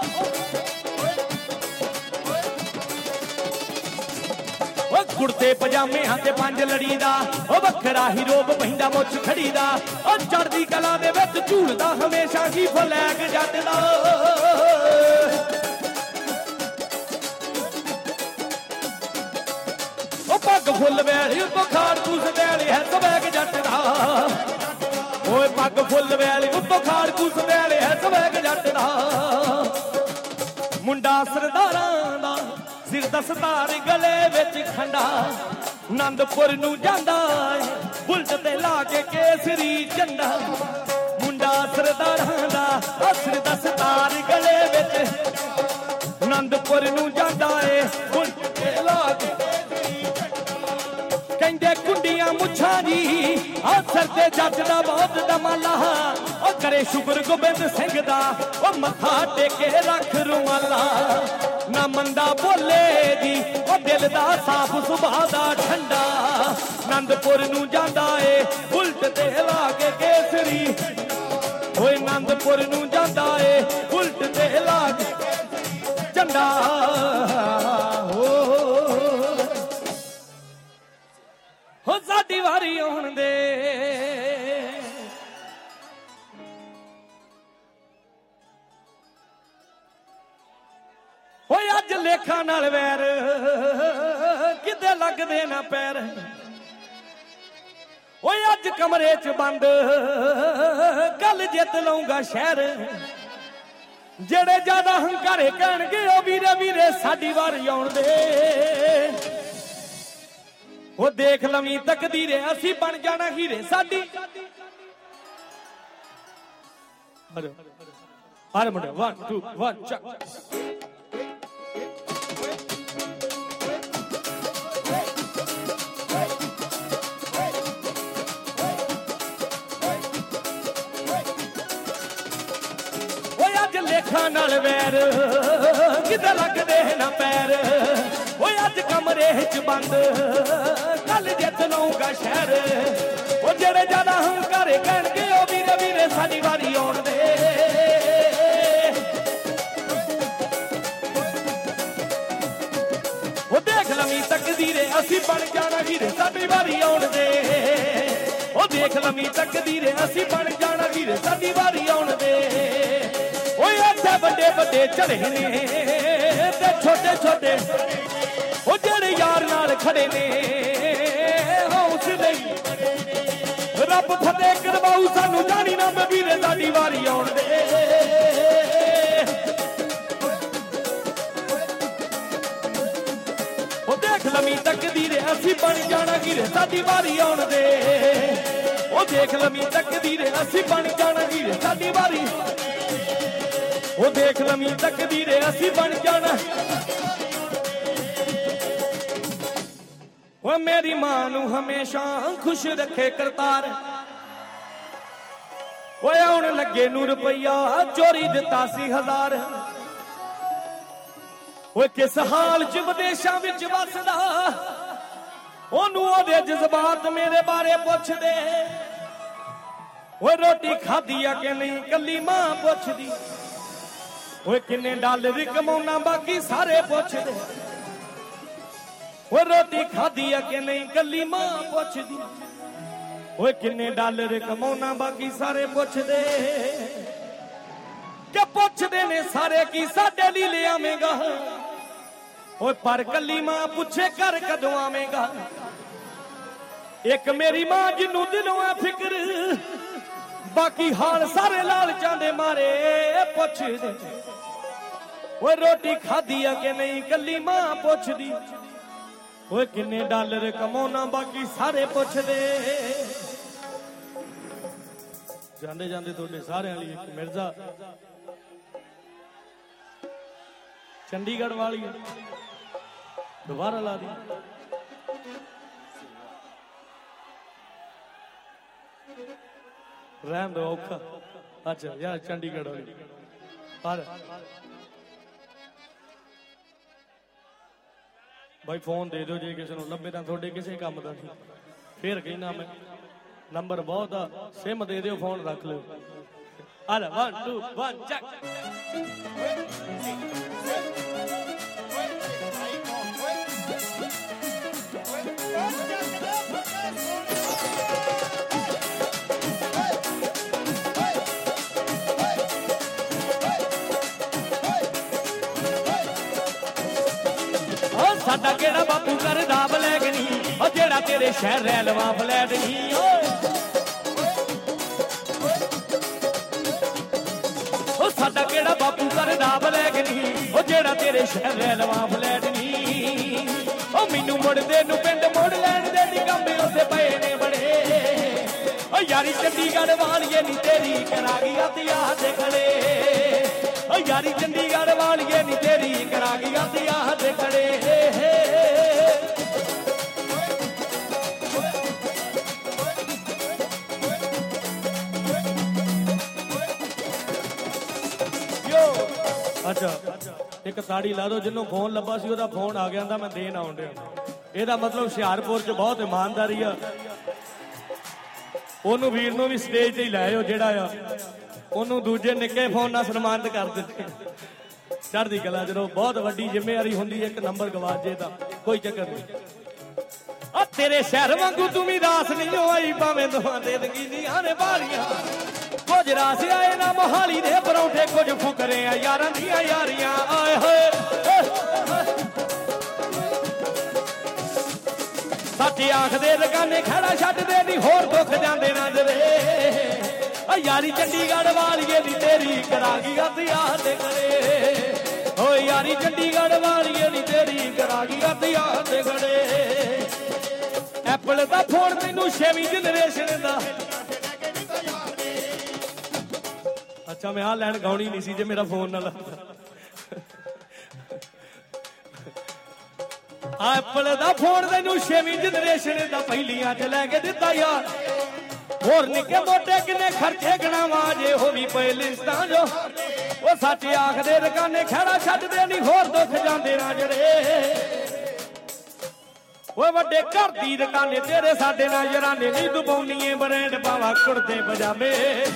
कुर्ते पजामे ते 5 लड़ी दा ओ वखरा ही रोब पैंदा मुੱਛ खड़ी दा ओ चढ़दी कला दे विच झूलदा हमेशा ही फ्लैग जट दा ओ पग फुੱਲ वैली उतों खाड़ कूस वैली है स्वैग जट दा ओए पग फुੱਲ वैली उतों खाड़ कूस वैली है स्वैग जट दा मुंडा सरदारां दा सिर दस्तार गले विच खंडा आनंदपुर नूं जांदा है बुलट ते ला के केसरी झंडा मुंडा सरदारां दा सिर दस्तार गले विच आनंदपुर नूं जांदा है बुलट ते ला के कहंदे कुंडियां मुछां जी असर ते जट दा बहुत दमाला ओ करे शुक्र गोबिंद सिंह दा ओ मत्था टेके रख रुमाला ना मंदा बोले जी ओ दिल दा साफ सुभा दा ठंडा आनंदपुर नूं जांदा ए उल्ट ते ला के केसरी ओए आनंदपुर नूं जांदा ए उल्ट ते ला के झंडा हो साडी वारी आउण दे होए अज लेखा नाल वैर किते लगदे ना पैर होए अज कमरे च बंद कल जित लऊंगा शहर जेड़े ज्यादा हंकारे कहणगे ओ वीरे वीरे साडी वारी आउण दे ओ देख लवी तकदीरे असी बन जाना हीरे साडी अरे मुंडे 1 2 1 चक लेखा नाल वैर किते लगदे ना पैर ओए अज कमरे च बंद कल जित लऊंगा शहर ओ जेड़े ज्यादा हंकारे कहणगे ओ वीरे वीरे साडी वारी आउण दे ओ देख लवी तकदीरे असी बन जाना हीरे साडी वारी आउण दे ओ देख लवी तकदीरे असी बन जाना हीरे साडी वारी आउण दे बड़े बड़े चढ़े ने ते छोटे छोटे ओ जेड़े यार नाल खड़े ने हौसले रब फतेह करवाऊ सानू जानी ना वीरे साडी वारी आउण दे ओ देख लवी तकदीरे असी बन जाना हीरे साडी वारी आउण दे ओ देख लवी तकदीरे असी बन जाना हीरे साडी वारी ओ देख लवी तकदीरे असी बन जाना ओ मेरी मां नू हमेशा खुश रखे करतार ओ आउण लगे नू रुपया चोरी दिता सी 1000 ओ किस हाल च विदेशां विच वसदा ਉਹਨੂੰ ਉਹਦੇ ਜਜ਼ਬਾਤ ਮੇਰੇ ਬਾਰੇ ਪੁੱਛਦੇ ਓਏ ਰੋਟੀ ਖਾਧੀ ਆ ਕਿ ਨਹੀਂ ਕੱਲੀ ਮਾਂ ਪੁੱਛਦੀ ਓਏ ਕਿੰਨੇ ਡਾਲਰ ਕਮਾਉਣਾ ਬਾਕੀ ਸਾਰੇ ਪੁੱਛਦੇ ਓਏ ਰੋਟੀ ਖਾਧੀ ਆ ਕਿ ਨਹੀਂ ਕੱਲੀ ਮਾਂ ਪੁੱਛਦੀ ਓਏ ਕਿੰਨੇ ਡਾਲਰ ਕਮਾਉਣਾ ਬਾਕੀ ਸਾਰੇ ਪੁੱਛਦੇ ਕਿ ਪੁੱਛਦੇ ਨੇ ਸਾਰੇ ਕੀ ਸਾਡੇ ਲਈ ਲਿਆਵੇਂਗਾ ਓਏ ਪਰ ਕੱਲੀ ਮਾਂ ਪੁੱਛੇ ਘਰ ਕਦੋਂ ਆਵੇਂਗਾ ਇੱਕ ਮੇਰੀ ਮਾਂ ਜਿਹਨੂੰ ਦਿਲੋਂ ਆ ਫਿਕਰ ਬਾਕੀ ਹਾਲ ਸਾਰੇ ਲਾਲਚਾਂ ਦੇ ਮਾਰੇ ਪੁੱਛਦੇ ਓਏ ਰੋਟੀ ਖਾਧੀ ਆ ਕਿ ਨਹੀਂ ਕੱਲੀ ਮਾਂ ਪੁੱਛਦੀ ਓਏ ਕਿੰਨੇ ਡਾਲਰ ਕਮਾਉਣਾ ਬਾਕੀ ਸਾਰੇ ਪੁੱਛਦੇ ਜਾਂਦੇ ਜਾਂਦੇ ਤੁਹਾਡੇ ਸਾਰਿਆਂ ਲਈ ਇੱਕ ਮਿਰਜ਼ਾ ਚੰਡੀਗੜ੍ਹ ਵਾਲੀ ਦੁਬਾਰਾ ਲਾ ਦੀ ਰਹਿਣ ਦੋ ਔਖਾ ਅੱਛਾ ਯਾਰ ਚੰਡੀਗੜ੍ਹ ਵਾਲੀ ਪਰ ਭਾਈ ਫੋਨ ਦੇ ਦਿਓ ਜੇ ਕਿਸੇ ਨੂੰ ਲੱਭੇ ਤਾਂ ਤੁਹਾਡੇ ਕਿਸੇ ਕੰਮ ਦਾ ਨਹੀਂ ਫੇਰ ਕਹਿਣਾ ਮੈਂ ਨੰਬਰ ਬਹੁਤ ਆ ਸਿਮ ਦੇ ਦਿਓ ਫੋਨ ਰੱਖ ਲਿਓ ਆ ਲੈ 1 2 1 ਚੱਕ ਸਾਡਾ ਕਿਹੜਾ ਬਾਪੂ ਕਰਦਾ ਬਲੈਕ ਨਹੀਂ ਉਹ ਜਿਹੜਾ ਤੇਰੇ ਸ਼ਹਿਰ ਰਹਿ ਲਵਾ ਫਲੈਟ ਨਹੀਂ ਉਹ ਸਾਡਾ ਕਿਹੜਾ ਬਾਪੂ ਕਰਦਾ ਬਲੈਕ ਨਹੀਂ ਉਹ ਜਿਹੜਾ ਤੇਰੇ ਸ਼ਹਿਰ ਰਹਿ ਲਵਾ ਫਲੈਟ ਨਹੀਂ ਉਹ ਮੈਨੂੰ ਮੁੜਦੇ ਨੂੰ ਪਿੰਡ ਮੋੜ ਲੈਣ ਦੇ ਨਿਕੰਮੇ ਉੱਥੇ ਪਏ ਨੇ ਬੜੇ ਉਹ ਯਾਰੀ ਚੰਡੀਗੜ੍ਹ ਵਾਲੀਏ ਨੀ ਤੇਰੀ ਕਰਾ ਗਈ ਅਤਿਆਹ ਦੇ ਖੜੇ ਉਹ ਯਾਰੀ ਚੰਡੀਗੜ੍ਹ ਵਾਲੀਏ ਨੀ ਤੇਰੀ ਕਰਾ ਗਈ ਅਤਿਆਹ ਦੇ ਖੜੇ ਅੱਛਾ ਇੱਕ ਤਾੜੀ ਲਾ ਦੋ ਜਿਹਨੂੰ ਫੋਨ ਲੱਭਾ ਸੀ ਉਹਦਾ ਫੋਨ ਆ ਗਿਆ ਤਾਂ ਮੈਂ ਦੇਣ ਆਉਣ ਡਿਆ ਇਹਦਾ ਮਤਲਬ ਹੁਸ਼ਿਆਰਪੁਰ 'ਚ ਬਹੁਤ ਇਮਾਨਦਾਰੀ ਆ ਉਹਨੂੰ ਵੀਰ ਨੂੰ ਵੀ ਸਟੇਜ ਤੇ ਹੀ ਲਾਇਓ ਜਿਹੜਾ ਆ ਉਹਨੂੰ ਦੂਜੇ ਨਿੱਕੇ ਫੋਨ ਨਾਲ ਸਨਮਾਨਿਤ ਕਰ ਦਿੱਤੇ ਚੜ੍ਹਦੀ ਕਲਾ ਜਦੋਂ ਬਹੁਤ ਵੱਡੀ ਜ਼ਿੰਮੇਵਾਰੀ ਹੁੰਦੀ ਇੱਕ ਨੰਬਰ ਗਵਾਚ ਜੇ ਤਾਂ ਕੋਈ ਚੱਕਰ ਨਹੀਂ ਆ ਤੇਰੇ ਸ਼ਹਿਰ ਵਾਂਗੂ ਤੂੰ ਵੀ ਰਾਸ ਨਹੀਂ ਹੋਈ ਭਾਵੇਂ ਦੋਹਾਂ ਦੇ ਦਗੀਆਂ ਨੇ ਬਾਰੀਆਂ ਕੁਝ ਰਾਸ ਆਏ ਨਾ ਮੋਹਾਲੀ ਦੇ ਪਰੌਂਠੇ ਕੁਝ ਫੁਕਰੇ ਆ ਯਾਰਾਂ ਦੀਆਂ ਯਾਰੀਆਂ ਆਏ ਹੋਏ ਸਾਡੀ ਆਂਖ ਦੇ ਰਗਾਨੇ ਖੜਾ ਛੱਡਦੇ ਨਹੀਂ ਹੋਰ ਦੁੱਖ ਜਾਂਦੇ ਨਾ ਜਰੇ ਆ ਯਾਰੀ ਚੰਡੀਗੜ੍ਹ ਵਾਲੀਏ ਨੀ ਤੇਰੀ ਕਰਾ ਗਈ ਅਤਿਆਹ ਦੇ ਖੜੇ ਓ ਯਾਰੀ ਚੰਡੀਗੜ੍ਹ ਵਾਲੀਏ ਨੀ ਤੇਰੀ ਕਰਾ ਗਈ ਅਤਿਆਹ ਦੇ ਖੜੇ ਐਪਲ ਦਾ ਫੋਨ ਤੈਨੂੰ 6ਵੀਂ ਜਨਰੇਸ਼ਨ ਦਾ ਅੱਛਾ ਮੈਂ ਆ ਲੈਣ ਗਾਉਣੀ ਨਹੀਂ ਸੀ ਜੇ ਮੇਰਾ ਫੋਨ ਨਾਲ ਐਪਲ ਦਾ ਫੋਨ ਤੈਨੂੰ 6ਵੀਂ ਜਨਰੇਸ਼ਨ ਦਾ ਪਹਿਲੀਆਂ ਚ ਲੈ ਕੇ ਦਿੱਤਾ ਯਾਰ ਹੋਰ ਨਿੱਕੇ ਮੋਟੇ ਕਿੰਨੇ ਖਰਚੇ ਗਣਾਵਾਂ ਜੇ ਹੋ ਵੀ ਪਏ ਲਿਸਟਾਂ ਜੋ ਉਹ ਸੱਚ ਆਖਦੇ ਰਕਾਨੇ ਖੜਾ ਛੱਡਦੇ ਨਹੀਂ ਹੋਰ ਦੁੱਖ ਜਾਂਦੇ ਨਾ ਜਿਹੜੇ ਓਏ ਵੱਡੇ ਘਰ ਦੀ ਰਕਾਨੇ ਤੇਰੇ ਸਾਡੇ ਨਾਲ ਯਾਰਾਨੇ ਨਹੀਂ ਦਬਾਉਣੀਏ ਬਰੈਂਡ ਪਾਵਾ ਕੁੜਤੇ ਪਜਾਮੇ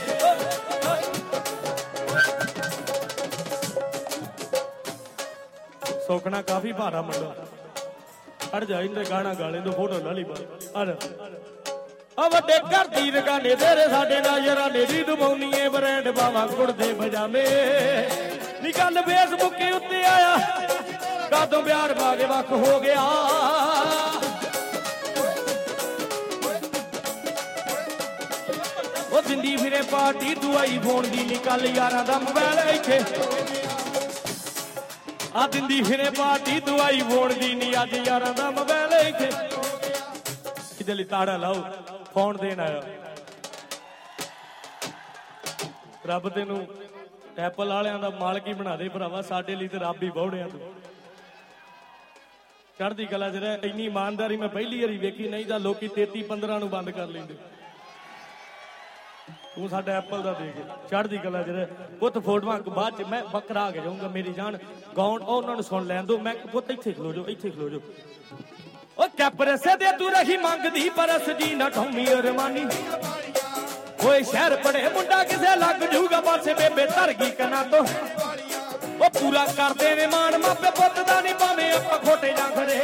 ਸੋਖਣਾ ਕਾਫੀ ਭਾਰਾ ਮੁੰਡਾ ਖੜ ਜਾ ਇਹਦੇ ਗਾਣਾ ਗਾਲੇ ਤੋਂ ਫੋਟੋ ਲਾ ਲਈ ਬਾਹਰ ਆ ਵੱਡੇ ਘਰ ਦੀ ਰਕਾਨੇ ਤੇਰੇ ਸਾਡੇ ਨਾਲ ਯਾਰਾਨੇ ਨਹੀਂ ਦਬਾਉਣੀਏ ਬਰੈਂਡ ਪਾਵਾ ਕੁੜਤੇ ਪਜਾਮੇ ਨੀ ਗੱਲ ਫੇਸਬੁੱਕ ਉੱਤੇ ਆਇਆ ਕਾਦੋਂ ਪਿਆਰ ਬਾਗੇ ਵੱਖ ਹੋ ਗਿਆ ਉਹ ਦਿੰਦੀ ਫਿਰੇ ਪਾਰਟੀ ਤੂੰ ਆਈਫੋਨ ਦੀ ਨਿਕਲ ਯਾਰਾਂ ਦਾ ਮੋਬਾਈਲ ਇੱਥੇ ਆ ਦਿੰਦੀ ਫਿਰੇ ਪਾਰਟੀ ਤੂੰ ਆਈਫੋਨ ਦੀ ਨਹੀਂ ਅੱਜ ਯਾਰਾਂ ਦਾ ਮੋਬਾਈਲ ਇੱਥੇ ਕਿਤੇ ਲਈ ਤਾੜਾ ਲਾਓ ਫੋਨ ਦੇਣ ਆਇਆ ਰੱਬ ਤੈਨੂੰ ਐਪਲ ਵਾਲਿਆਂ ਦਾ ਮਾਲਕ ਹੀ ਬਣਾ ਦੇ ਭਰਾਵਾ ਸਾਡੇ ਲਈ ਤੇ ਰੱਬ ਹੀ ਬਹੁੜਿਆ ਤੂੰ ਚੜ੍ਹਦੀ ਕਲਾ ਚ ਰਹਿ ਇੰਨੀ ਇਮਾਨਦਾਰੀ ਮੈਂ ਪਹਿਲੀ ਵਾਰੀ ਵੇਖੀ ਨਹੀਂ ਤਾਂ ਲੋਕੀ 33-15 ਨੂੰ ਬੰਦ ਕਰ ਲੈਂਦੇ ਤੂੰ ਸਾਡਾ ਐਪਲ ਦਾ ਦੇ ਕੇ ਚੜ੍ਹਦੀ ਕਲਾ ਚ ਰਹਿ ਪੁੱਤ ਫੋਟੋਆਂ ਬਾਅਦ ਚ ਮੈਂ ਬੱਕਰਾ ਆ ਕੇ ਜਾਊਂਗਾ ਮੇਰੀ ਜਾਨ ਗਾਉਣ ਉਹਨਾਂ ਨੂੰ ਸੁਣ ਲੈਣ ਦੋ ਮੈਂ ਪੁੱਤ ਇੱਥੇ ਖਲੋ ਜਾਓ ਇੱਥੇ ਖਲੋ ਜਾਓ ਉਹ ਕੈਪਰਸੇ ਦੇ ਤੂੰ ਰਹੀ ਮੰਗਦੀ ਪਰਸ ਜੀ ਨਾ ਠੋਮੀ ਅਰਮਾਨੀ ਓਏ ਸ਼ਹਿਰ ਪੜੇ ਮੁੰਡਾ ਕਿਸੇ ਲੱਗ ਜੂਗਾ ਪਾਸੇ ਬੇਬੇ ਧਰ ਗਈ ਕਨਾ ਤੋਂ ਉਹ ਪੂਰਾ ਕਰਦੇ ਨੇ ਮਾਣ ਮਾਪੇ ਪੁੱਤ ਦਾ ਨਹੀਂ ਭਾਵੇਂ ਆਪਾਂ ਖੋਟੇ ਜਾਂ ਖਰੇ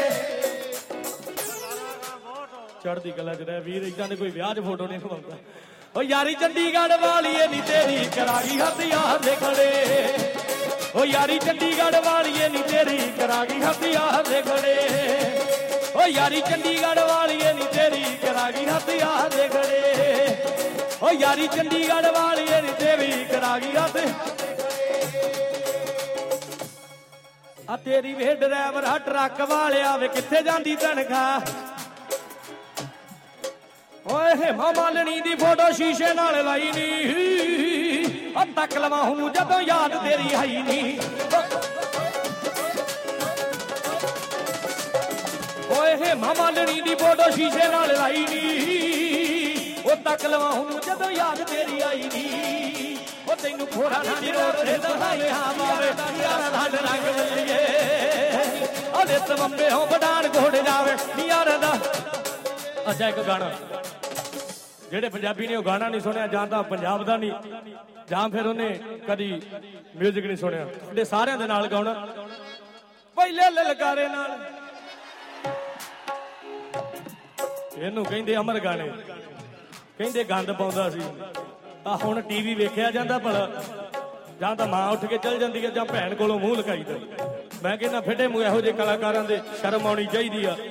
ਚੜ੍ਹਦੀ ਕਲਾ ਚ ਰਹਿ ਵੀਰ ਇਦਾਂ ਦੇ ਕੋਈ ਵਿਆਹ 'ਚ ਫੋਟੋ ਨਹੀਂ ਖਵਾਉਂਦਾ ਓ ਯਾਰੀ ਚੰਡੀਗੜ੍ਹ ਵਾਲੀਏ ਨੀ ਤੇਰੀ ਕਰਾਗੀ ਹਥਿਆਰ ਦੇ ਖੜੇ ਓ ਯਾਰੀ ਚੰਡੀਗੜ੍ਹ ਵਾਲੀਏ ਨੀ ਤੇਰੀ ਕਰਾਗੀ ਹਥਿਆਰ ਦੇ ਖੜੇ ਓ ਯਾਰੀ ਚੰਡੀਗੜ੍ਹ ਵਾਲੀਏ ਨੀ ਤੇਰੀ ਕਰਾਗੀ ਹਥਿਆਰ ਦੇ ਖੜੇ ਓ ਯਾਰੀ ਚੰਡੀਗੜ੍ਹ ਵਾਲੀਏ ਨੀ ਤੇਰੀ ਕਰਾਗੀ ਹੱਥ ਆ ਤੇਰੀ ਵੇ ਡਰਾਈਵਰ ਆ ਟਰੱਕ ਵਾਲਿਆ ਵੇ ਕਿੱਥੇ ਜਾਂਦੀ ਤਨਖਾਹ ਓਏ ਹੇਮਾ ਮਾਲਣੀ ਦੀ ਫੋਟੋ ਸ਼ੀਸ਼ੇ ਨਾਲ ਲਾਈ ਨੀ ਆ ਤੱਕ ਲਵਾਂ ਹੂੰ ਜਦੋਂ ਯਾਦ ਤੇਰੀ ਆਈ ਨੀ ਓਏ ਹੇਮਾ ਮਾਲਣੀ ਦੀ ਫੋਟੋ ਸ਼ੀਸ਼ੇ ਨਾਲ ਲਾਈ ਨੀ ਉਹ ਤੱਕ ਲਵਾਂ ਹੂੰ ਜਦੋਂ ਯਾਦ ਤੇਰੀ ਆਈ ਨੀ ਉਹ ਤੈਨੂੰ ਖੋਰਾ ਨਾ ਜਰੂਰ ਦੇ ਦਹਾਈ ਆਵੇ ਯਾਰਾ ਲੱਡ ਰੰਗ ਬੱਲੀਏ ਉਹਦੇ ਤਵੰਬੇ ਹੋ ਬਡਾਨ ਘੋੜ ਜਾਵੇ ਯਾਰਾ ਦਾ ਅੱਛਾ ਇੱਕ ਗਾਣਾ ਜਿਹੜੇ ਪੰਜਾਬੀ ਨੇ ਉਹ ਗਾਣਾ ਨਹੀਂ ਸੁਣਿਆ ਜਾਂ ਤਾਂ ਪੰਜਾਬ ਦਾ ਨਹੀਂ ਜਾਂ ਫਿਰ ਉਹਨੇ ਕਦੀ ਮਿਊਜ਼ਿਕ ਨਹੀਂ ਸੁਣਿਆ ਤੇ ਸਾਰਿਆਂ ਦੇ ਨਾਲ ਗਾਉਣਾ ਪਹਿਲੇ ਲਲਕਾਰੇ ਨਾਲ ਇਹਨੂੰ ਕਹਿੰਦੇ ਅਮਰ ਗਾਣੇ ਕਹਿੰਦੇ ਗੰਦ ਪਾਉਂਦਾ ਸੀ ਆ ਹੁਣ ਟੀਵੀ ਵੇਖਿਆ ਜਾਂਦਾ ਭਲਾ ਜਾਂ ਤਾਂ ਮਾਂ ਉੱਠ ਕੇ ਚੱਲ ਜਾਂਦੀ ਹੈ ਜਾਂ ਭੈਣ ਕੋਲੋਂ ਮੂੰਹ ਲਕਾਈਦਾ ਮੈਂ ਕਹਿੰਦਾ ਫਿੱਟੇ ਮੂੰਹ ਇਹੋ ਜਿਹੇ ਕਲਾਕਾਰਾਂ ਦੇ ਸ਼ਰਮ ਆਉਣੀ ਚਾਹੀਦੀ ਆ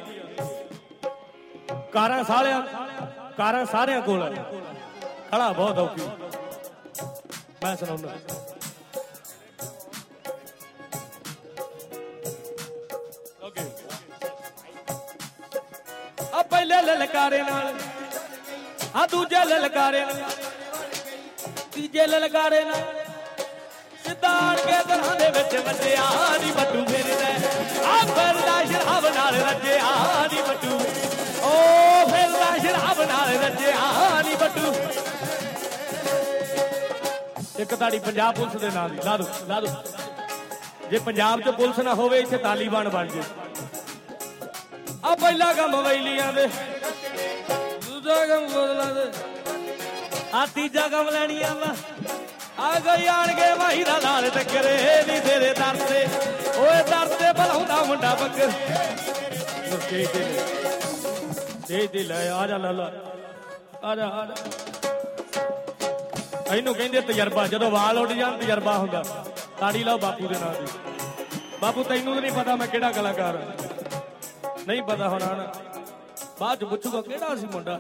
ਕਾਰਾਂ ਸਾਰਿਆਂ ਕੋਲ ਖੜਾ ਬਹੁਤ ਔਖੀ ਮੈਂ ਸੁਣਾਉਣਾ ਓਕੇ ਆ ਪਹਿਲੇ ਲਲਕਾਰੇ ਨਾਲ ਆ ਦੂਜੇ ਲਲਕਾਰੇ ਨਾਲ ਤੀਜੇ ਲਲਕਾਰੇ ਨਾਲ ਸਿੱਧਾੜ ਕੇ ਦਰਾਂ ਦੇ ਵਿੱਚ ਵੱਜਿਆ ਨੀ ਬੱਟੂ ਫਿਰਦਾ ਆ ਫਿਰਦਾ ਸ਼ਰਾਬ ਨਾਲ ਰੱਜਿਆ ਨੀ ਬੱਟੂ ਓ ਫਿਰਦਾ ਸ਼ਰਾਬ ਨਾਲ ਰੱਜਿਆ ਨੀ ਬੱਟੂ ਇੱਕ ਤੁਹਾਡੀ ਪੰਜਾਬ ਪੁਲਿਸ ਦੇ ਨਾਂ ਦੀ ਲਾ ਦੋ ਜੇ ਪੰਜਾਬ 'ਚ ਪੁਲਿਸ ਨਾ ਹੋਵੇ ਇੱਥੇ ਤਾਲੀਬਾਨ ਬਣ ਜੇ ਆ ਪਹਿਲਾ ਕੰਮ ਵੈਲੀਆਂ ਦੇ ਦੂਜਾ ਕੰਮ ਬੋਲਾਂ ਦੇ ਆ ਤੀਜਾ ਕੰਮ ਲੈਣੀਆਂ ਵਾ ਆ ਗਈ ਆਣ ਕੇ ਮਾਹੀ ਦਾ ਲਾਲ ਟੱਕਰੇ ਨੀ ਤੇਰੇ ਦਰ ਤੇ ਓਏ ਦਰ ਤੇ ਬਲਾਉਂਦਾ ਮੁੰਡਾ ਬੱਕਰ ਦੇ ਲੈ ਆ ਜਾ ਲਾਲਾ ਆ ਜਾ ਇਹਨੂੰ ਕਹਿੰਦੇ ਤਜਰਬਾ ਜਦੋਂ ਵਾਲ ਉੱਡ ਜਾਣ ਤਜਰਬਾ ਹੁੰਦਾ ਤਾੜੀ ਲਾਓ ਬਾਪੂ ਦੇ ਨਾਂ ਦੀ ਬਾਪੂ ਤੈਨੂੰ ਤਾਂ ਨਹੀਂ ਪਤਾ ਮੈਂ ਕਿਹੜਾ ਕਲਾਕਾਰ ਨਹੀਂ ਪਤਾ ਹੋਣਾ ਨਾ ਬਾਅਦ ਚ ਪੁੱਛੂਗਾ ਕਿਹੜਾ ਸੀ ਮੁੰਡਾ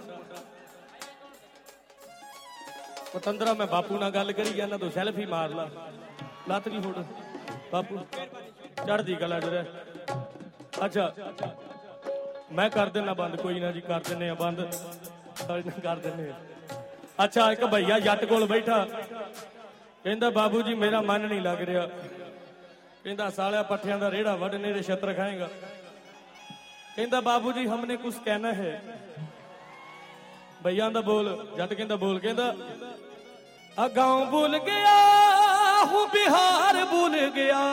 ਪਤੰਦਰਾ ਮੈਂ ਬਾਪੂ ਨਾਲ ਗੱਲ ਕਰੀ ਜਾਂਦਾ ਤੂੰ ਸੈਲਫੀ ਮਾਰ ਲਾ ਲੱਤ ਦੀ ਫੋਟੋ ਬਾਪੂ ਚੜ੍ਹਦੀ ਕਲਾ ਜਰੇ ਅੱਛਾ ਮੈਂ ਕਰ ਦਿੰਦਾ ਬੰਦ ਕੋਈ ਨਾ ਜੀ ਕਰ ਦਿੰਨੇ ਆ ਬੰਦ ਕਰ ਦਿੰਨੇ ਆ ਅੱਛਾ ਇੱਕ ਭਈਆ ਜੱਟ ਕੋਲ ਬੈਠਾ ਕਹਿੰਦਾ ਬਾਬੂ ਜੀ ਮੇਰਾ ਮਨ ਨਹੀਂ ਲੱਗ ਰਿਹਾ ਕਹਿੰਦਾ ਸਾਲਿਆ ਪੱਠਿਆਂ ਦਾ ਰੇੜਾ ਵੱਢਨੇ ਦੇ ਛੱਤਰ ਖਾਏਗਾ ਕਹਿੰਦਾ ਬਾਬੂ ਜੀ ਹਮਨੇ ਕੁਛ ਕਹਿਣਾ ਹੈ ਭਈਆ ਦਾ ਬੋਲ ਜੱਟ ਕਹਿੰਦਾ ਬੋਲ ਕਹਿੰਦਾ ਆ ਗਾਉਂ ਭੁੱਲ ਗਿਆ ਹੂੰ ਬਿਹਾਰ ਭੁੱਲ ਗਿਆ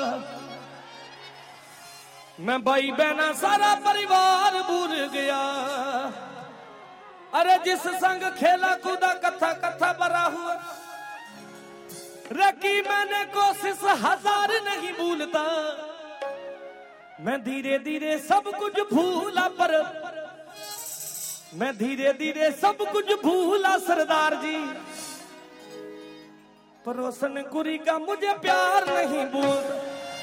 मैं भाई बहना सारा परिवार भूल गया अरे जिस संग खेला कूदा कथा कथा भरा हुआ रखी मैंने कोशिश हजार नहीं भूलता मैं धीरे धीरे सब कुछ भूला पर मैं धीरे धीरे सब कुछ भूला सरदार जी पर रोशन कुरी का मुझे प्यार नहीं भूल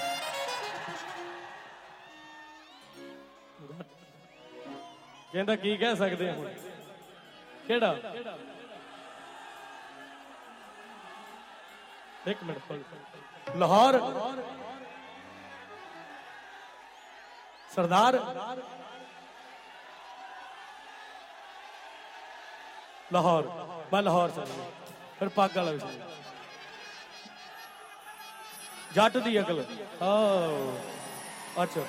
ਕਹਿੰਦਾ ਕੀ ਕਹਿ ਸਕਦੇ ਹੁਣ ਕਿਹੜਾ ਇੱਕ ਮਿੰਟ ਲਾਹੌਰ ਸਰਦਾਰ ਲਾਹੌਰ ਮੈਂ ਲਾਹੌਰ ਚੱਲ ਫਿਰ ਪੱਗ ਵਾਲਾ ਵੀ ਜੱਟ ਦੀ ਅਕਲ ਅੱਛਾ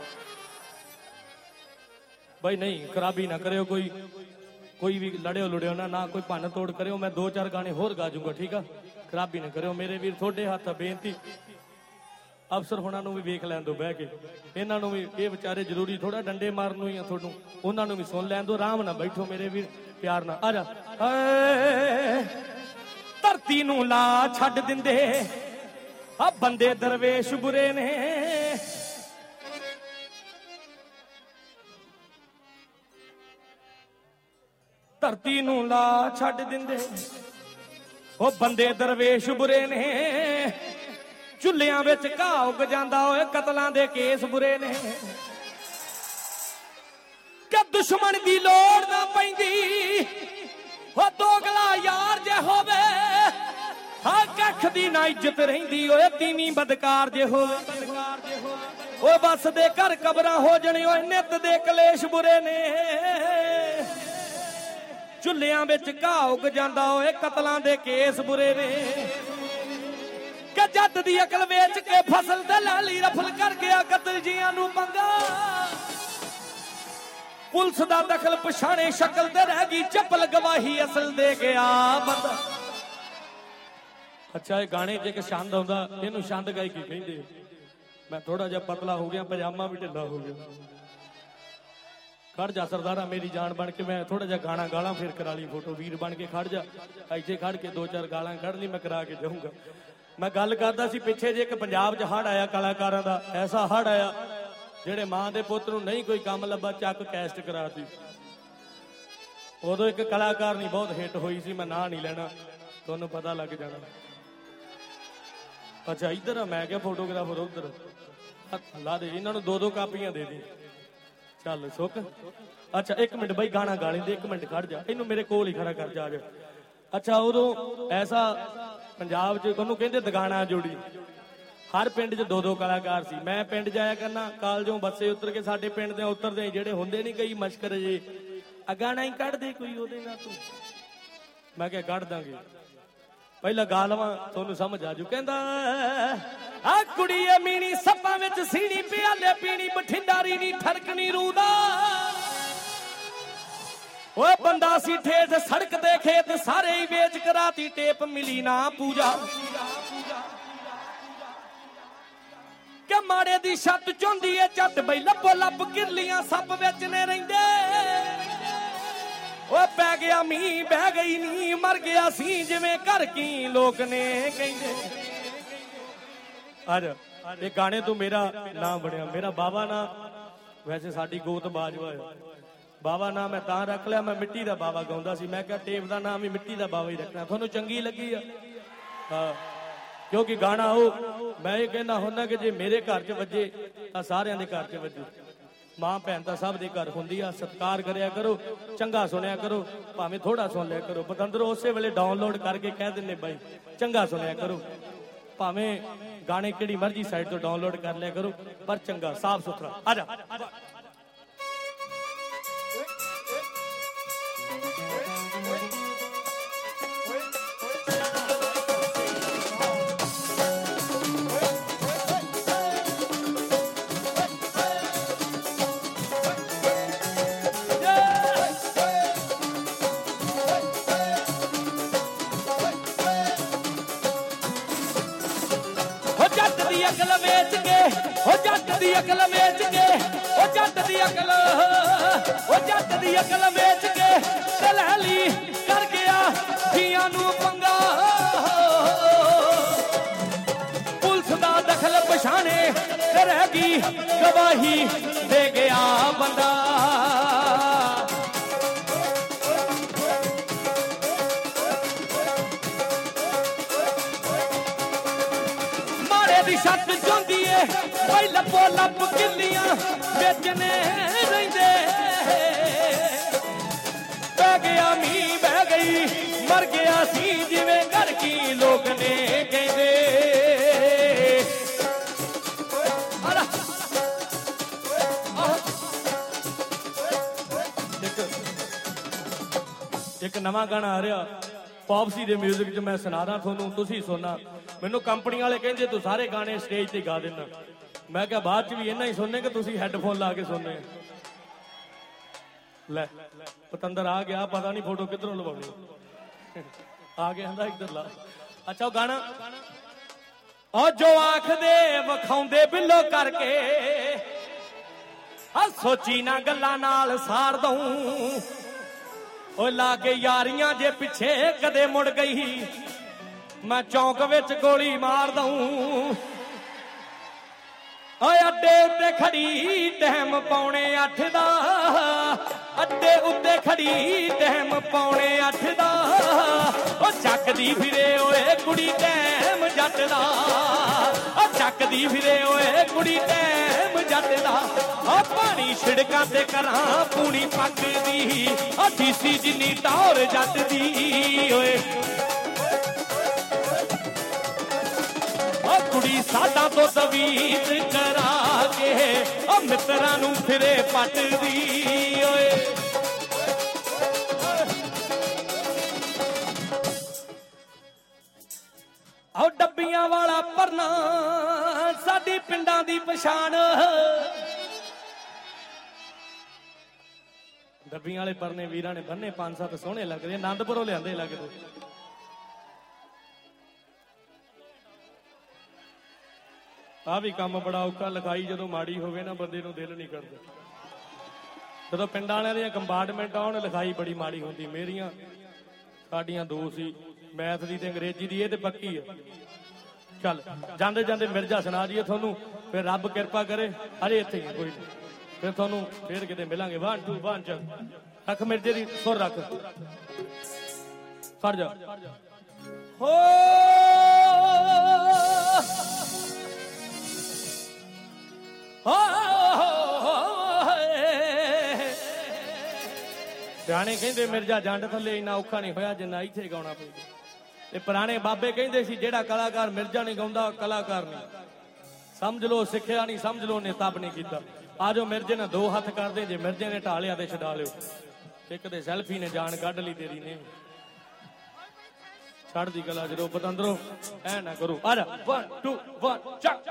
भाई नहीं खराबी ना करो कोई भी लड़ियो लुड़ियो ना कोई भन तोड़ करो मैं 2-4 गाने होर गा जूंगा ठीक है खराबी ना करो मेरे वीर थोड़े हाथ बेनती ਅਫਸਰ ਹੋਣਾ ਨੂੰ ਵੀ ਵੇਖ ਲੈਣ ਦੋ ਬਹਿ ਕੇ, ਇਹਨਾਂ ਨੂੰ ਵੀ ਇਹ ਵਿਚਾਰੇ ਜ਼ਰੂਰੀ ਥੋੜਾ ਡੰਡੇ ਮਾਰਨ ਨੂੰ ਹੀ ਆ ਤੁਹਾਨੂੰ, ਉਹਨਾਂ ਨੂੰ ਵੀ ਸੁਣ ਲੈਣ ਦੋ, ਆਰਾਮ ਨਾਲ ਬੈਠੋ ਮੇਰੇ ਵੀਰ ਪਿਆਰ ਨਾਲ। ਆ ਜਾ। ਧਰਤੀ ਨੂੰ ਲਾ ਛੱਡ ਦਿੰਦੇ ਆ ਬੰਦੇ ਦਰਵੇਸ਼ ਬੁਰੇ ਨੇ, ਧਰਤੀ ਨੂੰ ਲਾ ਛੱਡ ਦਿੰਦੇ ਉਹ ਬੰਦੇ ਦਰਵੇਸ਼ ਬੁਰੇ ਨੇ, ਚੁੱਲ੍ਹਿਆਂ ਵਿੱਚ ਘਾਹ ਉੱਗ ਜਾਂਦਾ ਓਏ ਕਤਲਾਂ ਦੇ ਕੇਸ ਬੁਰੇ ਨੇ, ਕਿ ਦੁਸ਼ਮਣ ਦੀ ਲੋੜ ਨਾ ਪੈਂਦੀ ਉਹ ਦੋਗਲਾ ਯਾਰ ਜੇ ਹੋਵੇ, ਹਾਂ ਕੱਖ ਦੀ ਨਾ ਇੱਜ਼ਤ ਰਹਿੰਦੀ ਓਏ ਤੀਵੀਂ ਬਦਕਾਰ ਜੇ ਹੋਵੇ, ਓਏ ਬਸ ਦੇ ਘਰ ਕਬਰਾਂ ਹੋ ਜਣੇ ਓਏ ਨਿੱਤ ਦੇ ਕਲੇਸ਼ ਬੁਰੇ ਨੇ, ਚੁੱਲ੍ਹਿਆਂ ਵਿੱਚ ਘਾਹ ਉੱਗ ਜਾਂਦਾ ਓਏ ਕਤਲਾਂ ਦੇ ਕੇਸ ਬੁਰੇ ਨੇ, ਕਿ ਜੱਟ ਦੀ ਅਕਲ ਵੇਚ ਕੇ ਫਸਲ ਤੇ ਲਾਲੀ ਰਫਲ ਕਰ ਗਿਆ ਕਤਲ ਜੀਆਂ ਨੂੰ ਪੰਗਾ, ਪੁਲਿਸ ਦਾ ਦਖਲ ਪਛਾਣੇ ਸ਼ਕਲ ਤੇ ਰਹਿ ਗਈ ਚੱਪਲ ਗਵਾਹੀ ਅਸਲ ਦੇ ਗਿਆ ਬੰਦਾ। ਅੱਛਾ ਇਹ ਗਾਣੇ 'ਚ ਇੱਕ ਛੰਦ ਆਉਂਦਾ, ਇਹਨੂੰ ਛੰਦ ਗਾਇਕੀ ਕਹਿੰਦੇ। ਮੈਂ ਥੋੜਾ ਜਿਹਾ ਪਤਲਾ ਹੋ ਗਿਆ, ਪਜਾਮਾ ਵੀ ਢਿੱਲਾ ਹੋ ਗਿਆ, ਖੜ ਜਾ ਸਰਦਾਰਾ ਮੇਰੀ ਜਾਨ ਬਣ ਕੇ, ਮੈਂ ਥੋੜਾ ਜਿਹਾ ਗਾਣਾ ਗਾਲਾਂ ਫਿਰ ਕਰਾ ਲਈ ਫੋਟੋ, ਵੀਰ ਬਣ ਕੇ ਖੜ ਜਾ, ਇੱਥੇ ਖੜ ਕੇ 2-4 ਗਾਲਾਂ ਕੱਢ ਲਈ, ਮੈਂ ਕਰਾ ਕੇ ਜਾਊਂਗਾ। ਮੈਂ ਗੱਲ ਕਰਦਾ ਸੀ ਪਿੱਛੇ ਜੇ ਇੱਕ ਪੰਜਾਬ 'ਚ ਹੜ੍ਹ ਆਇਆ ਕਲਾਕਾਰਾਂ ਦਾ, ਐਸਾ ਹੜ੍ਹ ਆਇਆ ਜਿਹੜੇ ਮਾਂ ਦੇ ਪੁੱਤ ਨੂੰ ਨਹੀਂ ਕੋਈ ਕੰਮ ਲੱਭਾ ਚੱਕ ਕੈਸਟ ਕਰਾਤੀ। ਉਦੋਂ ਇੱਕ ਕਲਾਕਾਰ ਨਹੀਂ ਬਹੁਤ ਹਿੱਟ ਹੋਈ ਸੀ, ਮੈਂ ਨਾਂ ਨਹੀਂ ਲੈਣਾ, ਤੁਹਾਨੂੰ ਪਤਾ ਲੱਗ ਜਾਣਾ। ਅੱਛਾ ਇੱਧਰ ਆ, ਮੈਂ ਕਿਹਾ ਫੋਟੋਗ੍ਰਾਫਰ ਉੱਧਰ ਲਾ ਦੇ, ਇਹਨਾਂ ਨੂੰ 2-2 ਕਾਪੀਆਂ ਦੇ ਦੇ। ਚੱਲ ਸੁੱਕ। ਅੱਛਾ 1 ਮਿੰਟ ਬਾਈ ਗਾਣਾ ਗਾ ਲੈਂਦੇ, 1 ਮਿੰਟ ਖੜ ਜਾ, ਇਹਨੂੰ ਮੇਰੇ ਕੋਲ ਹੀ ਖੜਾ ਕਰ ਜਾ। ਅੱਛਾ ਉਦੋਂ ਐਸਾ ਪੰਜਾਬ 'ਚ ਉਹਨੂੰ ਕਹਿੰਦੇ ਦਗਾਣਾ ਜੋੜੀ, ਹਰ ਪਿੰਡ 'ਚ 2-2 ਕਲਾਕਾਰ ਸੀ। ਮੈਂ ਪਿੰਡ ਜਾਇਆ ਕਰਨਾ ਕਾਲਜੋਂ ਬੱਸੇ ਉਤਰ ਕੇ, ਸਾਡੇ ਪਿੰਡ ਦੇ ਉਤਰਦੇ ਜਿਹੜੇ ਹੁੰਦੇ ਨਹੀਂ ਕਈ ਮਸ਼ਕਰ ਜੇ, ਆ ਗਾਣਾ ਹੀ ਕੱਢ ਦੇ ਕੋਈ ਉਹਦੇ ਨਾਲ ਤੂੰ। ਮੈਂ ਕਿਹਾ ਕੱਢ ਦਾਂਗੇ, ਪਹਿਲਾਂ ਗਾ ਲਵਾਂ ਤੁਹਾਨੂੰ ਸਮਝ ਆ ਜੂ। ਕਹਿੰਦਾ ਆ ਕੁੜੀਏ ਮੀਣੀ ਸੱਪਾਂ ਵਿੱਚ ਸੀਣੀ ਪਿਆਲੇ ਪੀਣੀ, ਬਠਿੰਡਾਰੀ ਨੀ ਠਰਕਣੀ ਰੂਦਾ, ਓਏ ਬੰਦਾ ਸੀ ਠੇਠ ਸੜਕ ਦੇ ਖੇਤ ਸਾਰੇ ਹੀ ਵੇਚ ਕਰਾਤੀ ਟੇਪ, ਮਿਲੀ ਨਾ ਪੂਜਾ, ਕਿ ਮਾੜੇ ਦੀ ਛੱਤ ਚੁੰਦੀ ਏ ਝੱਟ ਬਈ ਲੱਭੋ ਲੱਭ ਕਿਰਲੀਆਂ ਸੱਪ ਵਿੱਚ ਨੇ ਰਹਿੰਦੇ, ਓਏ ਪੈ ਗਿਆ ਮੀਂਹ ਬਹਿ ਗਈ ਨੀ ਮਰ ਗਿਆ ਸੀ ਜਿਵੇਂ ਘਰ ਕੀ ਲੋਕ ਨੇ ਕਹਿੰਦੇ। ਅੱਜ ਇਹ ਗਾਣੇ ਤੋਂ ਮੇਰਾ ਨਾਮ ਬਣਿਆ, ਮੇਰਾ ਬਾਬਾ ਨਾ ਵੈਸੇ ਸਾਡੀ ਗੋਤ ਬਾਜਵਾ ਹੈ, ਬਾਬਾ ਨਾਮ ਮੈਂ ਤਾਂ ਰੱਖ ਲਿਆ, ਮੈਂ ਮਿੱਟੀ ਦਾ ਬਾਬਾ ਗਾਉਂਦਾ ਸੀ, ਮੈਂ ਕਿਹਾ ਟੇਪ ਦਾ ਨਾਮ ਵੀ ਮਿੱਟੀ ਦਾ ਬਾਬਾ ਹੀ ਰੱਖਣਾ, ਤੁਹਾਨੂੰ ਚੰਗੀ ਲੱਗੀ ਆ? ਹਾਂ ਕਿਉਂਕਿ ਗਾਣਾ ਉਹ ਮੈਂ ਇਹ ਕਹਿੰਦਾ ਹੁੰਦਾ ਕਿ ਜੇ ਮੇਰੇ ਘਰ 'ਚ ਵੱਜੇ ਤਾਂ ਸਾਰਿਆਂ ਦੇ ਘਰ 'ਚ ਵੱਜੇ, ਮਾਂ ਭੈਣ ਤਾਂ ਸਭ ਦੇ ਘਰ ਹੁੰਦੀ ਆ, ਸਤਿਕਾਰ ਕਰਿਆ ਕਰੋ, ਚੰਗਾ ਸੁਣਿਆ ਕਰੋ, ਭਾਵੇਂ ਥੋੜਾ ਸੁਣ ਲਿਆ ਕਰੋ। ਪਤੰਦਰੋਂ ਉਸੇ ਵੇਲੇ ਡਾਊਨਲੋਡ ਕਰਕੇ ਕਹਿ ਦਿੰਦੇ ਬਾਈ ਚੰਗਾ ਸੁਣਿਆ ਕਰੋ, ਭਾਵੇਂ ਗਾਣੇ ਕਿਹੜੀ ਮਰਜ਼ੀ ਸਾਈਟ ਤੋਂ ਡਾਊਨਲੋਡ ਕਰ ਲਿਆ ਕਰੋ, ਪਰ ਚੰਗਾ ਸਾਫ ਸੁਥਰਾ। ਆ ਜਾ ਅਕਲ ਵੇਚ ਕੇ, ਉਹ ਜੱਟ ਦੀ ਅਕਲ ਵੇਚ ਕੇ, ਉਹ ਜੱਟ ਦੀ ਅਕਲ, ਉਹ ਜੱਟ ਦੀ ਅਕਲ ਵੇਚ ਕੇ ਤੇ ਲੈ ਲਈ ਕਰ ਗਿਆ ਧੀਆਂ ਨੂੰ ਪੰਗਾ, ਪੁਲਿਸ ਦਾ ਦਖਲ ਪਛਾਣੇ ਤੇ ਰਹਿ ਗਈ ਗਵਾਹੀ ਦੇ ਗਿਆ ਬੰਦਾ। ਦੀ ਛੱਤ ਚੁੰਦੀ ਏ ਬਈ ਲੱਭੋ ਲੱਭ ਕਿੱਲੀਆਂ ਵੇਚਨੇ ਰਹਿੰਦੇ, ਪੈ ਗਿਆ ਮੀਂਹ ਬਹਿ ਗਈ ਮਰ ਗਿਆ ਸੀ ਜਿਵੇਂ ਘਰ ਕੀ ਲੋਕ ਨੇ ਕਹਿੰਦੇ। ਇੱਕ ਨਵਾਂ ਗਾਣਾ ਆ ਰਿਹਾ ਪੌਪਸੀ ਦੇ ਮਿਊਜ਼ਿਕ 'ਚ, ਮੈਂ ਸੁਣਾ ਤੁਹਾਨੂੰ, ਤੁਸੀਂ ਸੁਣਨਾ। ਮੈਨੂੰ ਕੰਪਨੀ ਵਾਲੇ ਕਹਿੰਦੇ ਤੂੰ ਸਾਰੇ ਗਾਣੇ ਸਟੇਜ ਤੇ ਗਾ ਦੇਣਾ, ਮੈਂ ਕਿਹਾ ਬਾਅਦ 'ਚ ਵੀ ਇੰਨਾ ਹੀ ਸੁਣਨੇ ਕਿ ਤੁਸੀਂ ਹੈੱਡਫੋਨ ਲਾ ਕੇ ਸੁਣਨੇ। ਲੈ ਪਤੰਦਰ ਆ ਗਿਆ, ਪਤਾ ਨਹੀਂ ਫੋਟੋ ਕਿੱਧਰੋਂ ਲਵਾਉਣੀ, ਆ ਗਿਆ ਕਹਿੰਦਾ ਇੱਧਰ ਲਾ। ਅੱਛਾ ਉਹ ਗਾਣਾ ਉਹ ਜੋ ਆਖਦੇ ਵਿਖਾਉਂਦੇ ਬਿੱਲੋ ਕਰਕੇ ਆ ਸੋਚੀ ਨਾ ਗੱਲਾਂ ਨਾਲ ਸਾਰ ਦਊ ਓ ਲਾ ਕੇ ਯਾਰੀਆਂ ਜੇ ਪਿੱਛੇ ਕਦੇ ਮੁੜ ਗਈ ਮੈਂ ਚੌਂਕ ਵਿੱਚ ਗੋਲੀ ਮਾਰ ਦਊ ਓਏ ਅੱਡੇ ਉੱਤੇ ਖੜੀ ਟਾਈਮ ਪੌਣੇ 8 ਦਾ ਅੱਡੇ ਉੱਤੇ ਖੜੀ ਟਾਈਮ ਪੌਣੇ 8 ਦਾ ਓ ਚੱਕਦੀ ਫਿਰੇ ਓਏ ਕੁੜੀ ਟਾਈਮ ਜੱਟ ਦਾ ਓ ਚੱਕਦੀ ਫਿਰੇ ਓਏ ਕੁੜੀ ਟਾਈਮ ਜੱਟ ਦਾ ਓ ਪਾਣੀ ਛਿੜਕਾਂ ਤੇ ਕਰਾਂ ਪੂਣੀ ਪੱਕਦੀ ਓ ਡੀਸੀ ਜਿੰਨੀ ਟੌਰ ਜੱਟ ਦੀ ਓਏ ਕੁੜੀ ਸਾਡਾ ਤੋਂ ਤਵੀਤ ਕਰਾ ਕੇ ਓ ਮਿੱਤਰਾਂ ਨੂੰ ਫਿਰੇ ਪੱਟਦੀ ਓਏ ਓ ਡੱਬੀਆਂ ਵਾਲਾ ਪਰਨਾ ਸਾਡੀ ਪਿੰਡਾਂ ਦੀ ਪਛਾਣ ਡੱਬੀਆਂ ਵਾਲੇ ਪਰਨੇ ਵੀਰਾਂ ਨੇ ਬੰਨੇ 5-7 ਸੋਹਣੇ ਲੱਗਦੇ ਆਨੰਦਪੁਰੋਂ ਲਿਆਂਦੇ ਲੱਗਦੇ ਆ ਵੀ ਕੰਮ ਬੜਾ ਔਖਾ ਲਿਖਾਈ ਜਦੋਂ ਮਾੜੀ ਹੋਵੇ ਨਾ ਬੰਦੇ ਨੂੰ ਦਿਲ ਨਹੀਂ ਕਰਦਾ ਜਦੋਂ ਪਿੰਡਾਂ ਵਾਲਿਆਂ ਦੀਆਂ ਕੰਪਾਰਟਮੈਂਟ ਆਉਣ ਲਿਖਾਈ ਬੜੀ ਮਾੜੀ ਹੁੰਦੀ ਮੇਰੀਆਂ ਸਾਡੀਆਂ ਦੋ ਸੀ ਮੈਥ ਦੀ ਤੇ ਅੰਗਰੇਜ਼ੀ ਦੀ ਇਹ ਤੇ ਪੱਕੀ ਆ ਚੱਲ ਜਾਂਦੇ ਜਾਂਦੇ ਮਿਰਜ਼ਾ ਸੁਣਾ ਦਈਏ ਤੁਹਾਨੂੰ ਫਿਰ ਰੱਬ ਕਿਰਪਾ ਕਰੇ ਅਰੇ ਇੱਥੇ ਹੀ ਕੋਈ ਨਹੀਂ ਫਿਰ ਤੁਹਾਨੂੰ ਫੇਰ ਕਿਤੇ ਮਿਲਾਂਗੇ 1 2 1 ਚੱਲ ਰੱਖ ਮਿਰਜ਼ੇ ਦੀ ਸੁਰ ਰੱਖ ਫੜ ਜਾ ਹੋ ਸਿਆਣੇ ਕਹਿੰਦੇ ਮਿਰਜ਼ਾ ਜੰਡ ਥੱਲੇ ਇੰਨਾ ਔਖਾ ਨਹੀਂ ਹੋਇਆ ਜਿੰਨਾ ਇੱਥੇ ਗਾਉਣਾ ਪਊ ਤੇ ਪੁਰਾਣੇ ਬਾਬੇ ਕਹਿੰਦੇ ਸੀ ਜਿਹੜਾ ਕਲਾਕਾਰ ਮਿਰਜ਼ਾ ਨਹੀਂ ਗਾਉਂਦਾ ਕਲਾਕਾਰ ਨਹੀਂ ਸਮਝ ਲਓ ਸਿੱਖਿਆ ਨਹੀਂ ਸਮਝ ਲਓ ਨੇ ਤਬ ਨਹੀਂ ਕੀਤਾ ਆਜੋ ਮਿਰਜ਼ੇ ਨੇ 2 ਹੱਥ ਕਰਦੇ ਜੇ ਮਿਰਜ਼ੇ ਨੇ ਢਾਲਿਆ ਤੇ ਛਡਾ ਲਿਓ ਇੱਕ ਤੇ ਸੈਲਫੀ ਨੇ ਜਾਨ ਕੱਢ ਲਈ ਤੇਰੀ ਨੇ ਛੱਡਦੀ ਕਲਾ ਜਦੋਂ ਪਤੰਦਰੋਂ ਐ ਨਾ ਕਰੋ ਆ ਜਾ 1 2 1 ਚੱਕ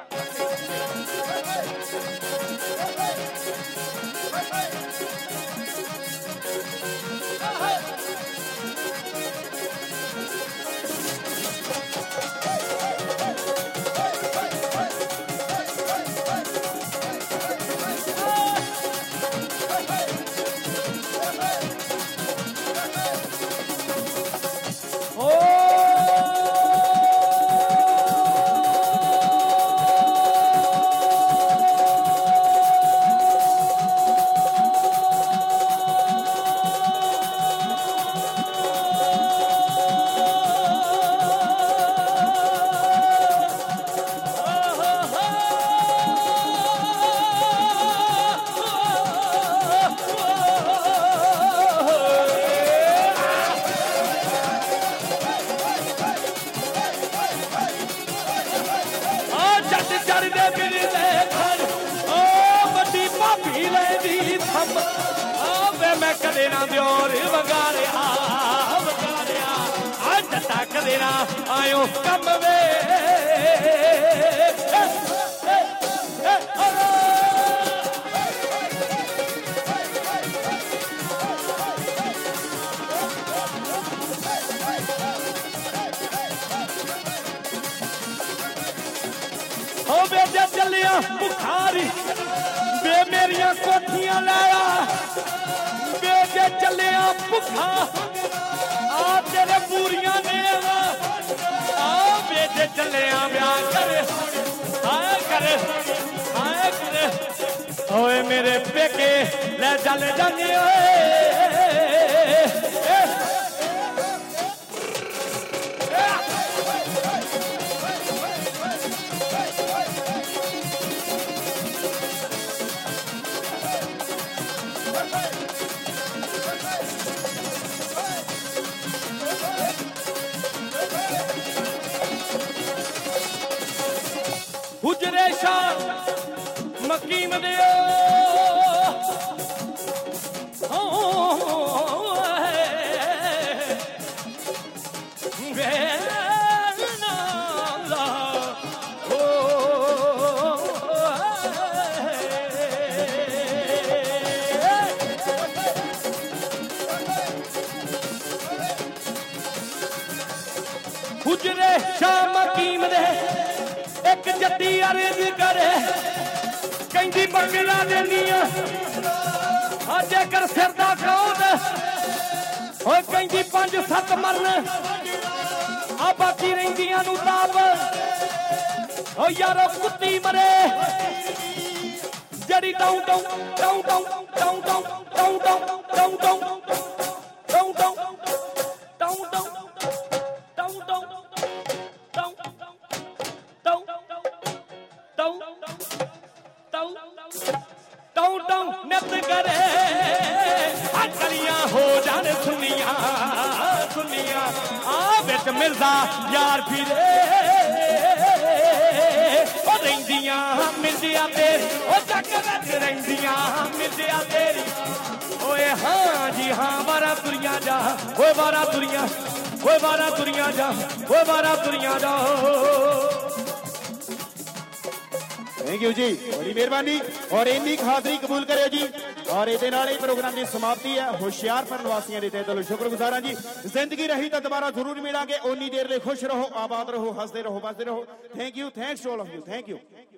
ਕਦੇ ਨਾ ਦਿਓਰ ਵਗਾਰਿਆ ਅੱਜ ਤੱਕ ਦੇ ਨਾ ਆਇਓ ਕੰਮ ਵੇ ਹੋ ਵੇ ਜੇ ਚੱਲਿਆ ਬੁਖਾਰੀ ਵੇ ਮੇਰੀਆਂ ਕੋਠੀਆਂ ਲਾਇਆ ਵੇ ਚੱਲਿਆ ਭੁੱਖਾ ਆ ਤੇਰੇ ਪੂਰੀਆਂ ਨੇ ਆ ਵੇ ਚੱਲਿਆ ਵਿਆਹ ਕਰੇ ਆਏ ਕਰੇ ਓਏ ਮੇਰੇ ਪੇਕੇ ਲੈ ਚੱਲ ਜਾਂਦੇ ਓਏ ਹੁਜਰੇ ਸ਼ਾਹ ਮਕੀਮ ਦਿਓ ਹੁਜਰੇ ਸ਼ਾਹ ਮਕੀਮ ਦੇ ਇੱਕ ਜੱਟੀ ਅਰਜ਼ ਕਰੇ ਕਹਿੰਦੀ ਬੰਗਲਾ ਦੇਨੀਆਂ ਆ ਜੇਕਰ ਸਿਰ ਦਾ ਕੌਣ ਓਏ ਕਹਿੰਦੀ 5-7 ਮਰਨ ਆ ਬਾਕੀ ਰਹਿੰਦੀਆਂ ਨੂੰ ਤਾਪ ਓ ਯਾਰੋ ਕੁੱਤੀ ਮਰੇ ਜਿਹੜੀ ਟਾਉ ਟਾਉ ਟਾਉ ਟਾਉ ਟਾਉ ਟਾਉ ਟਾਉ ਟਾਉ ਟਾਉ ਟਾਉ ਟਾਉ ਟਾਉ ਟਾਉ ਟਾਉ ਟਾਉ ਨਿਤ ਕਰੇ ਆ ਕਲੀਆਂ ਹੋ ਜਾਣ ਸੁਨੀਆਂ ਸੁਨੀਆਂ ਆ ਵਿੱਚ ਮਿਲਦਾ ਯਾਰ ਫਿਰੇ ਉਹ ਰਹਿੰਦੀਆਂ ਮਿਲਦੀਆਂ ਤੇਰੀ ਉਹ ਜੱਗ ਵਿੱਚ ਰਹਿੰਦੀਆਂ ਮਿਲਦੀਆਂ ਤੇਰੀ ਓਏ ਹਾਂ ਜੀ ਹਾਂ ਵਾਰਾ ਤੁਰੀਆਂ ਜਾ ਓਏ ਵਾਰਾ ਤੁਰੀਆਂ ਓਏ ਵਾਰਾ ਤੁਰੀਆਂ ਜਾ ਓਏ ਵਾਰਾ ਤੁਰੀਆਂ ਜਾ ਥੈਂਕ ਯੂ ਜੀ ਬੜੀ ਮਿਹਰਬਾਨੀ ਔਰ ਇੰਨੀ ਹਾਜ਼ਰੀ ਕਬੂਲ ਕਰਿਓ ਜੀ ਔਰ ਇਹਦੇ ਨਾਲ ਹੀ ਪ੍ਰੋਗਰਾਮ ਦੀ ਸਮਾਪਤੀ ਹੈ ਹੁਸ਼ਿਆਰਪੁਰ ਨਿਵਾਸੀਆਂ ਦੇ ਤਹਿ ਦਿਲੋਂ ਸ਼ੁਕਰਗੁਜ਼ਾਰ ਹਾਂ ਜੀ ਜ਼ਿੰਦਗੀ ਰਹੀ ਤਾਂ ਦੁਬਾਰਾ ਜ਼ਰੂਰ ਮਿਲਾਂਗੇ ਓਨੀ ਦੇਰ ਲਈ ਖੁਸ਼ ਰਹੋ ਆਬਾਦ ਰਹੋ ਹੱਸਦੇ ਰਹੋ ਵਸਦੇ ਰਹੋ thank you thanks to all of you thank you